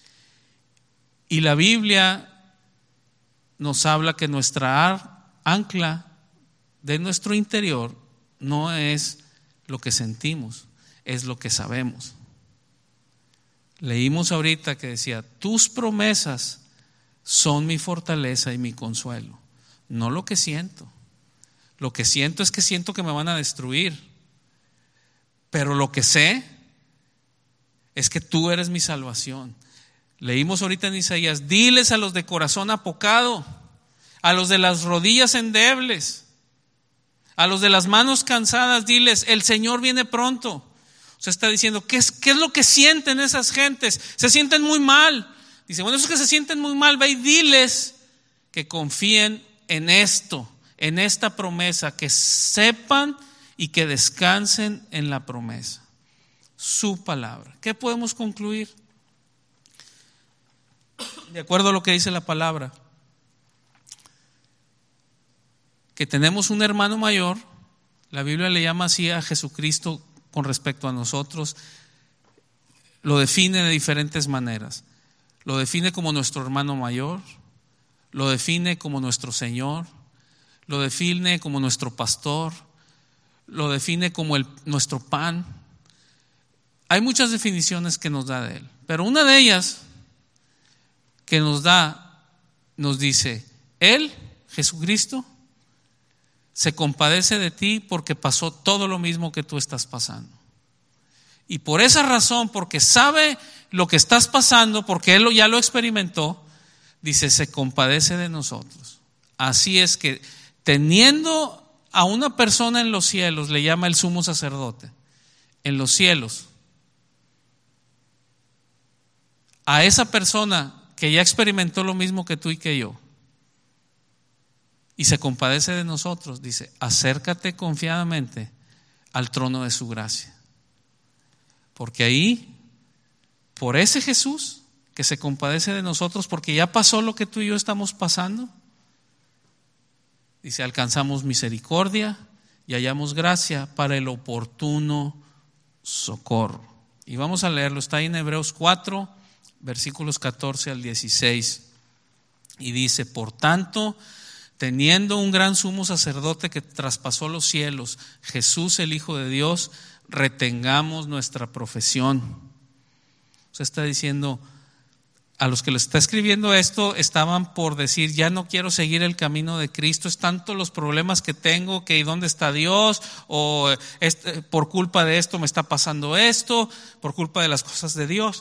Y la Biblia nos habla que nuestra ancla de nuestro interior no es lo que sentimos, es lo que sabemos. Leímos ahorita que decía, tus promesas son mi fortaleza y mi consuelo. No lo que siento. Lo que siento es que siento que me van a destruir. Pero lo que sé es que tú eres mi salvación. Leímos ahorita en Isaías, diles a los de corazón apocado, a los de las rodillas endebles, a los de las manos cansadas, diles, el Señor viene pronto. O sea, está diciendo, ¿qué es lo que sienten esas gentes? Se sienten muy mal. Dice, bueno, esos que se sienten muy mal, ve y diles que confíen en esto, en esta promesa, que sepan y que descansen en la promesa, su palabra. ¿Qué podemos concluir? De acuerdo a lo que dice la palabra, que tenemos un hermano mayor, la Biblia le llama así a Jesucristo con respecto a nosotros, lo define de diferentes maneras. Lo define como nuestro hermano mayor, lo define como nuestro Señor, lo define como nuestro pastor, lo define como nuestro pan. Hay muchas definiciones que nos da de Él, pero una de ellas que nos dice, Él, Jesucristo, se compadece de ti porque pasó todo lo mismo que tú estás pasando. Y por esa razón, porque sabe lo que estás pasando, porque Él ya lo experimentó, dice, se compadece de nosotros. Así es que teniendo a una persona en los cielos, le llama el sumo sacerdote, en los cielos, a esa persona que ya experimentó lo mismo que tú y que yo, y se compadece de nosotros, dice, acércate confiadamente al trono de su gracia. Porque ahí, por ese Jesús que se compadece de nosotros, porque ya pasó lo que tú y yo estamos pasando, dice, alcanzamos misericordia y hallamos gracia para el oportuno socorro. Y vamos a leerlo, está ahí en Hebreos 4, versículos 14 al 16. Y dice, por tanto, teniendo un gran sumo sacerdote que traspasó los cielos, Jesús el Hijo de Dios, retengamos nuestra profesión. O sea, está diciendo, a los que les está escribiendo esto, estaban por decir, ya no quiero seguir el camino de Cristo, es tanto los problemas que tengo, que ¿dónde está Dios? O por culpa de esto me está pasando esto, por culpa de las cosas de Dios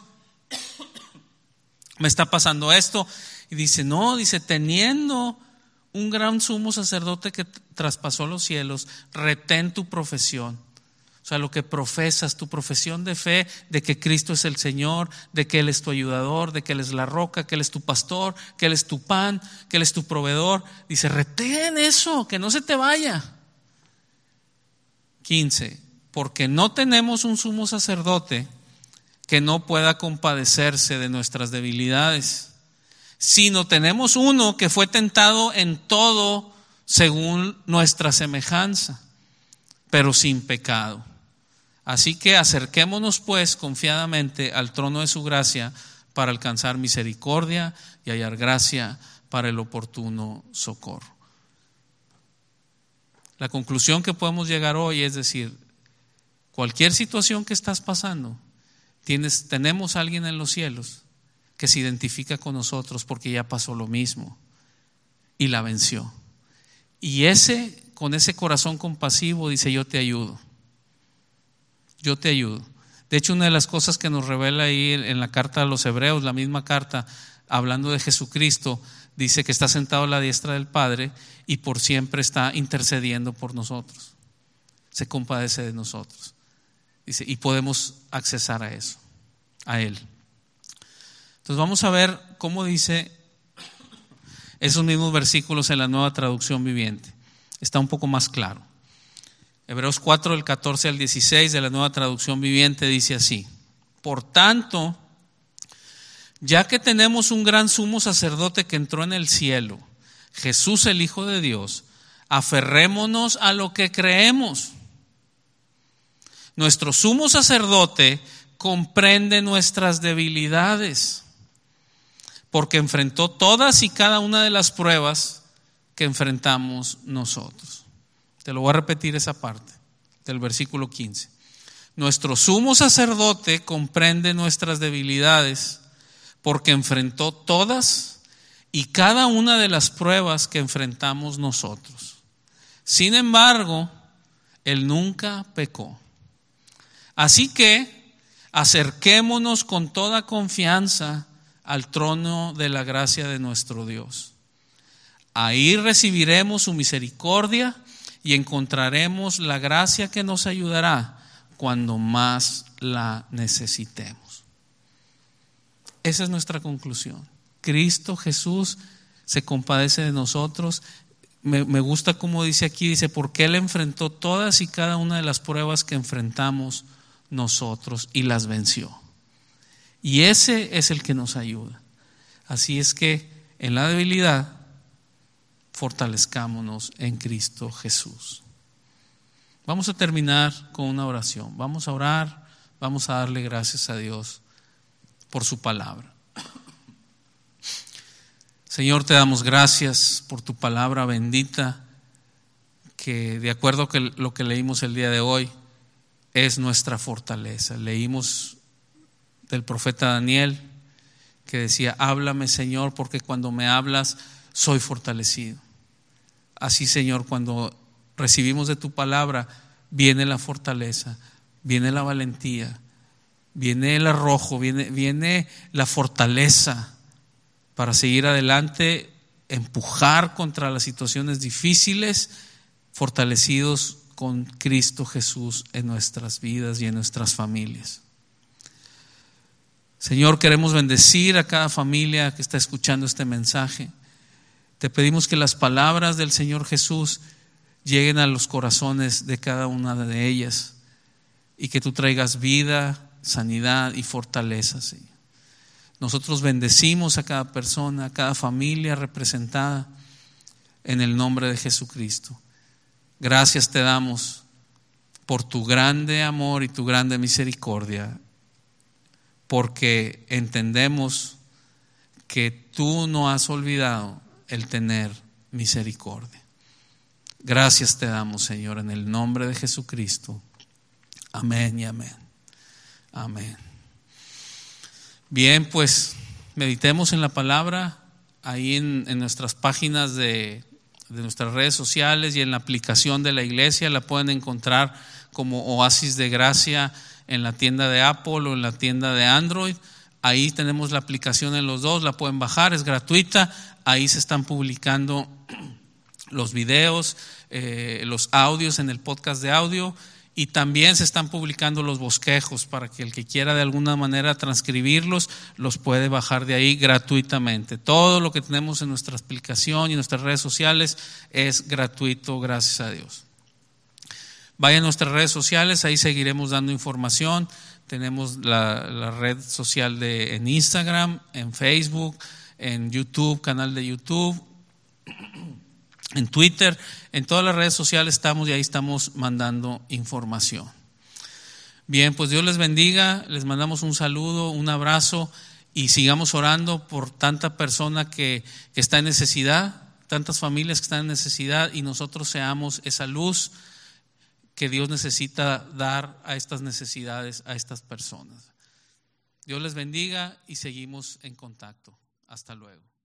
me está pasando esto. Y dice, no, dice, teniendo un gran sumo sacerdote que traspasó los cielos, retén tu profesión. O sea, lo que profesas, tu profesión de fe, de que Cristo es el Señor, de que Él es tu ayudador, de que Él es la roca, que Él es tu pastor, que Él es tu pan, que Él es tu proveedor. Dice, retén eso, que no se te vaya. 15, porque no tenemos un sumo sacerdote que no pueda compadecerse de nuestras debilidades, sino tenemos uno que fue tentado en todo según nuestra semejanza, pero sin pecado. Así que acerquémonos pues confiadamente al trono de su gracia para alcanzar misericordia y hallar gracia para el oportuno socorro. La conclusión que podemos llegar hoy es decir, cualquier situación que estás pasando, tenemos a alguien en los cielos que se identifica con nosotros porque ya pasó lo mismo y la venció. Y con ese corazón compasivo dice, yo te ayudo. Yo te ayudo. De hecho, una de las cosas que nos revela ahí en la carta a los Hebreos, la misma carta, hablando de Jesucristo, dice que está sentado a la diestra del Padre y por siempre está intercediendo por nosotros. Se compadece de nosotros. Dice, y podemos accesar a eso, a Él. Entonces vamos a ver cómo dice esos mismos versículos en la Nueva Traducción Viviente. Está un poco más claro. Hebreos 4, del 14 al 16 de la Nueva Traducción Viviente dice así: por tanto, ya que tenemos un gran sumo sacerdote que entró en el cielo, Jesús el Hijo de Dios, aferrémonos a lo que creemos. Nuestro sumo sacerdote comprende nuestras debilidades, porque enfrentó todas y cada una de las pruebas que enfrentamos nosotros. Te lo voy a repetir esa parte del versículo 15. Nuestro sumo sacerdote comprende nuestras debilidades, porque enfrentó todas y cada una de las pruebas que enfrentamos nosotros. Sin embargo, Él nunca pecó. Así que acerquémonos con toda confianza al trono de la gracia de nuestro Dios. Ahí recibiremos su misericordia y encontraremos la gracia que nos ayudará cuando más la necesitemos. Esa es nuestra conclusión. Cristo Jesús se compadece de nosotros. Me gusta como dice aquí, dice, porque Él enfrentó todas y cada una de las pruebas que enfrentamos nosotros y las venció. Y ese es el que nos ayuda. Así es que en la debilidad fortalezcámonos en Cristo Jesús. Vamos a terminar con una oración. Vamos a orar, vamos a darle gracias a Dios por su palabra. Señor, te damos gracias por tu palabra bendita, que de acuerdo con lo que leímos el día de hoy, es nuestra fortaleza. Leímos del profeta Daniel, que decía, háblame, Señor, porque cuando me hablas soy fortalecido. Así, Señor, cuando recibimos de tu palabra, viene la fortaleza, viene la valentía, viene el arrojo, viene la fortaleza para seguir adelante, empujar contra las situaciones difíciles, fortalecidos con Cristo Jesús en nuestras vidas y en nuestras familias. Señor, queremos bendecir a cada familia que está escuchando este mensaje. Te pedimos que las palabras del Señor Jesús lleguen a los corazones de cada una de ellas y que tú traigas vida, sanidad y fortaleza, Señor. Nosotros bendecimos a cada persona, a cada familia representada en el nombre de Jesucristo. Gracias te damos por tu grande amor y tu grande misericordia, porque entendemos que tú no has olvidado el tener misericordia. Gracias te damos, Señor, en el nombre de Jesucristo. Amén y amén. Amén. Bien, pues meditemos en la palabra ahí en nuestras páginas de nuestras redes sociales y en la aplicación de la iglesia. La pueden encontrar como Oasis de Gracia en la tienda de Apple o en la tienda de Android. Ahí tenemos la aplicación en los dos, la pueden bajar, es gratuita. Ahí se están publicando los videos, los audios en el podcast de audio, y también se están publicando los bosquejos para que el que quiera de alguna manera transcribirlos, los puede bajar de ahí gratuitamente. Todo lo que tenemos en nuestra aplicación y en nuestras redes sociales es gratuito, gracias a Dios. Vayan a nuestras redes sociales, ahí seguiremos dando información. Tenemos la red social en Instagram, en Facebook, en YouTube, canal de YouTube, en Twitter, en todas las redes sociales estamos y ahí estamos mandando información. Bien, pues Dios les bendiga, les mandamos un saludo, un abrazo y sigamos orando por tanta persona que está en necesidad, tantas familias que están en necesidad, y nosotros seamos esa luz que Dios necesita dar a estas necesidades, a estas personas. Dios les bendiga y seguimos en contacto. Hasta luego.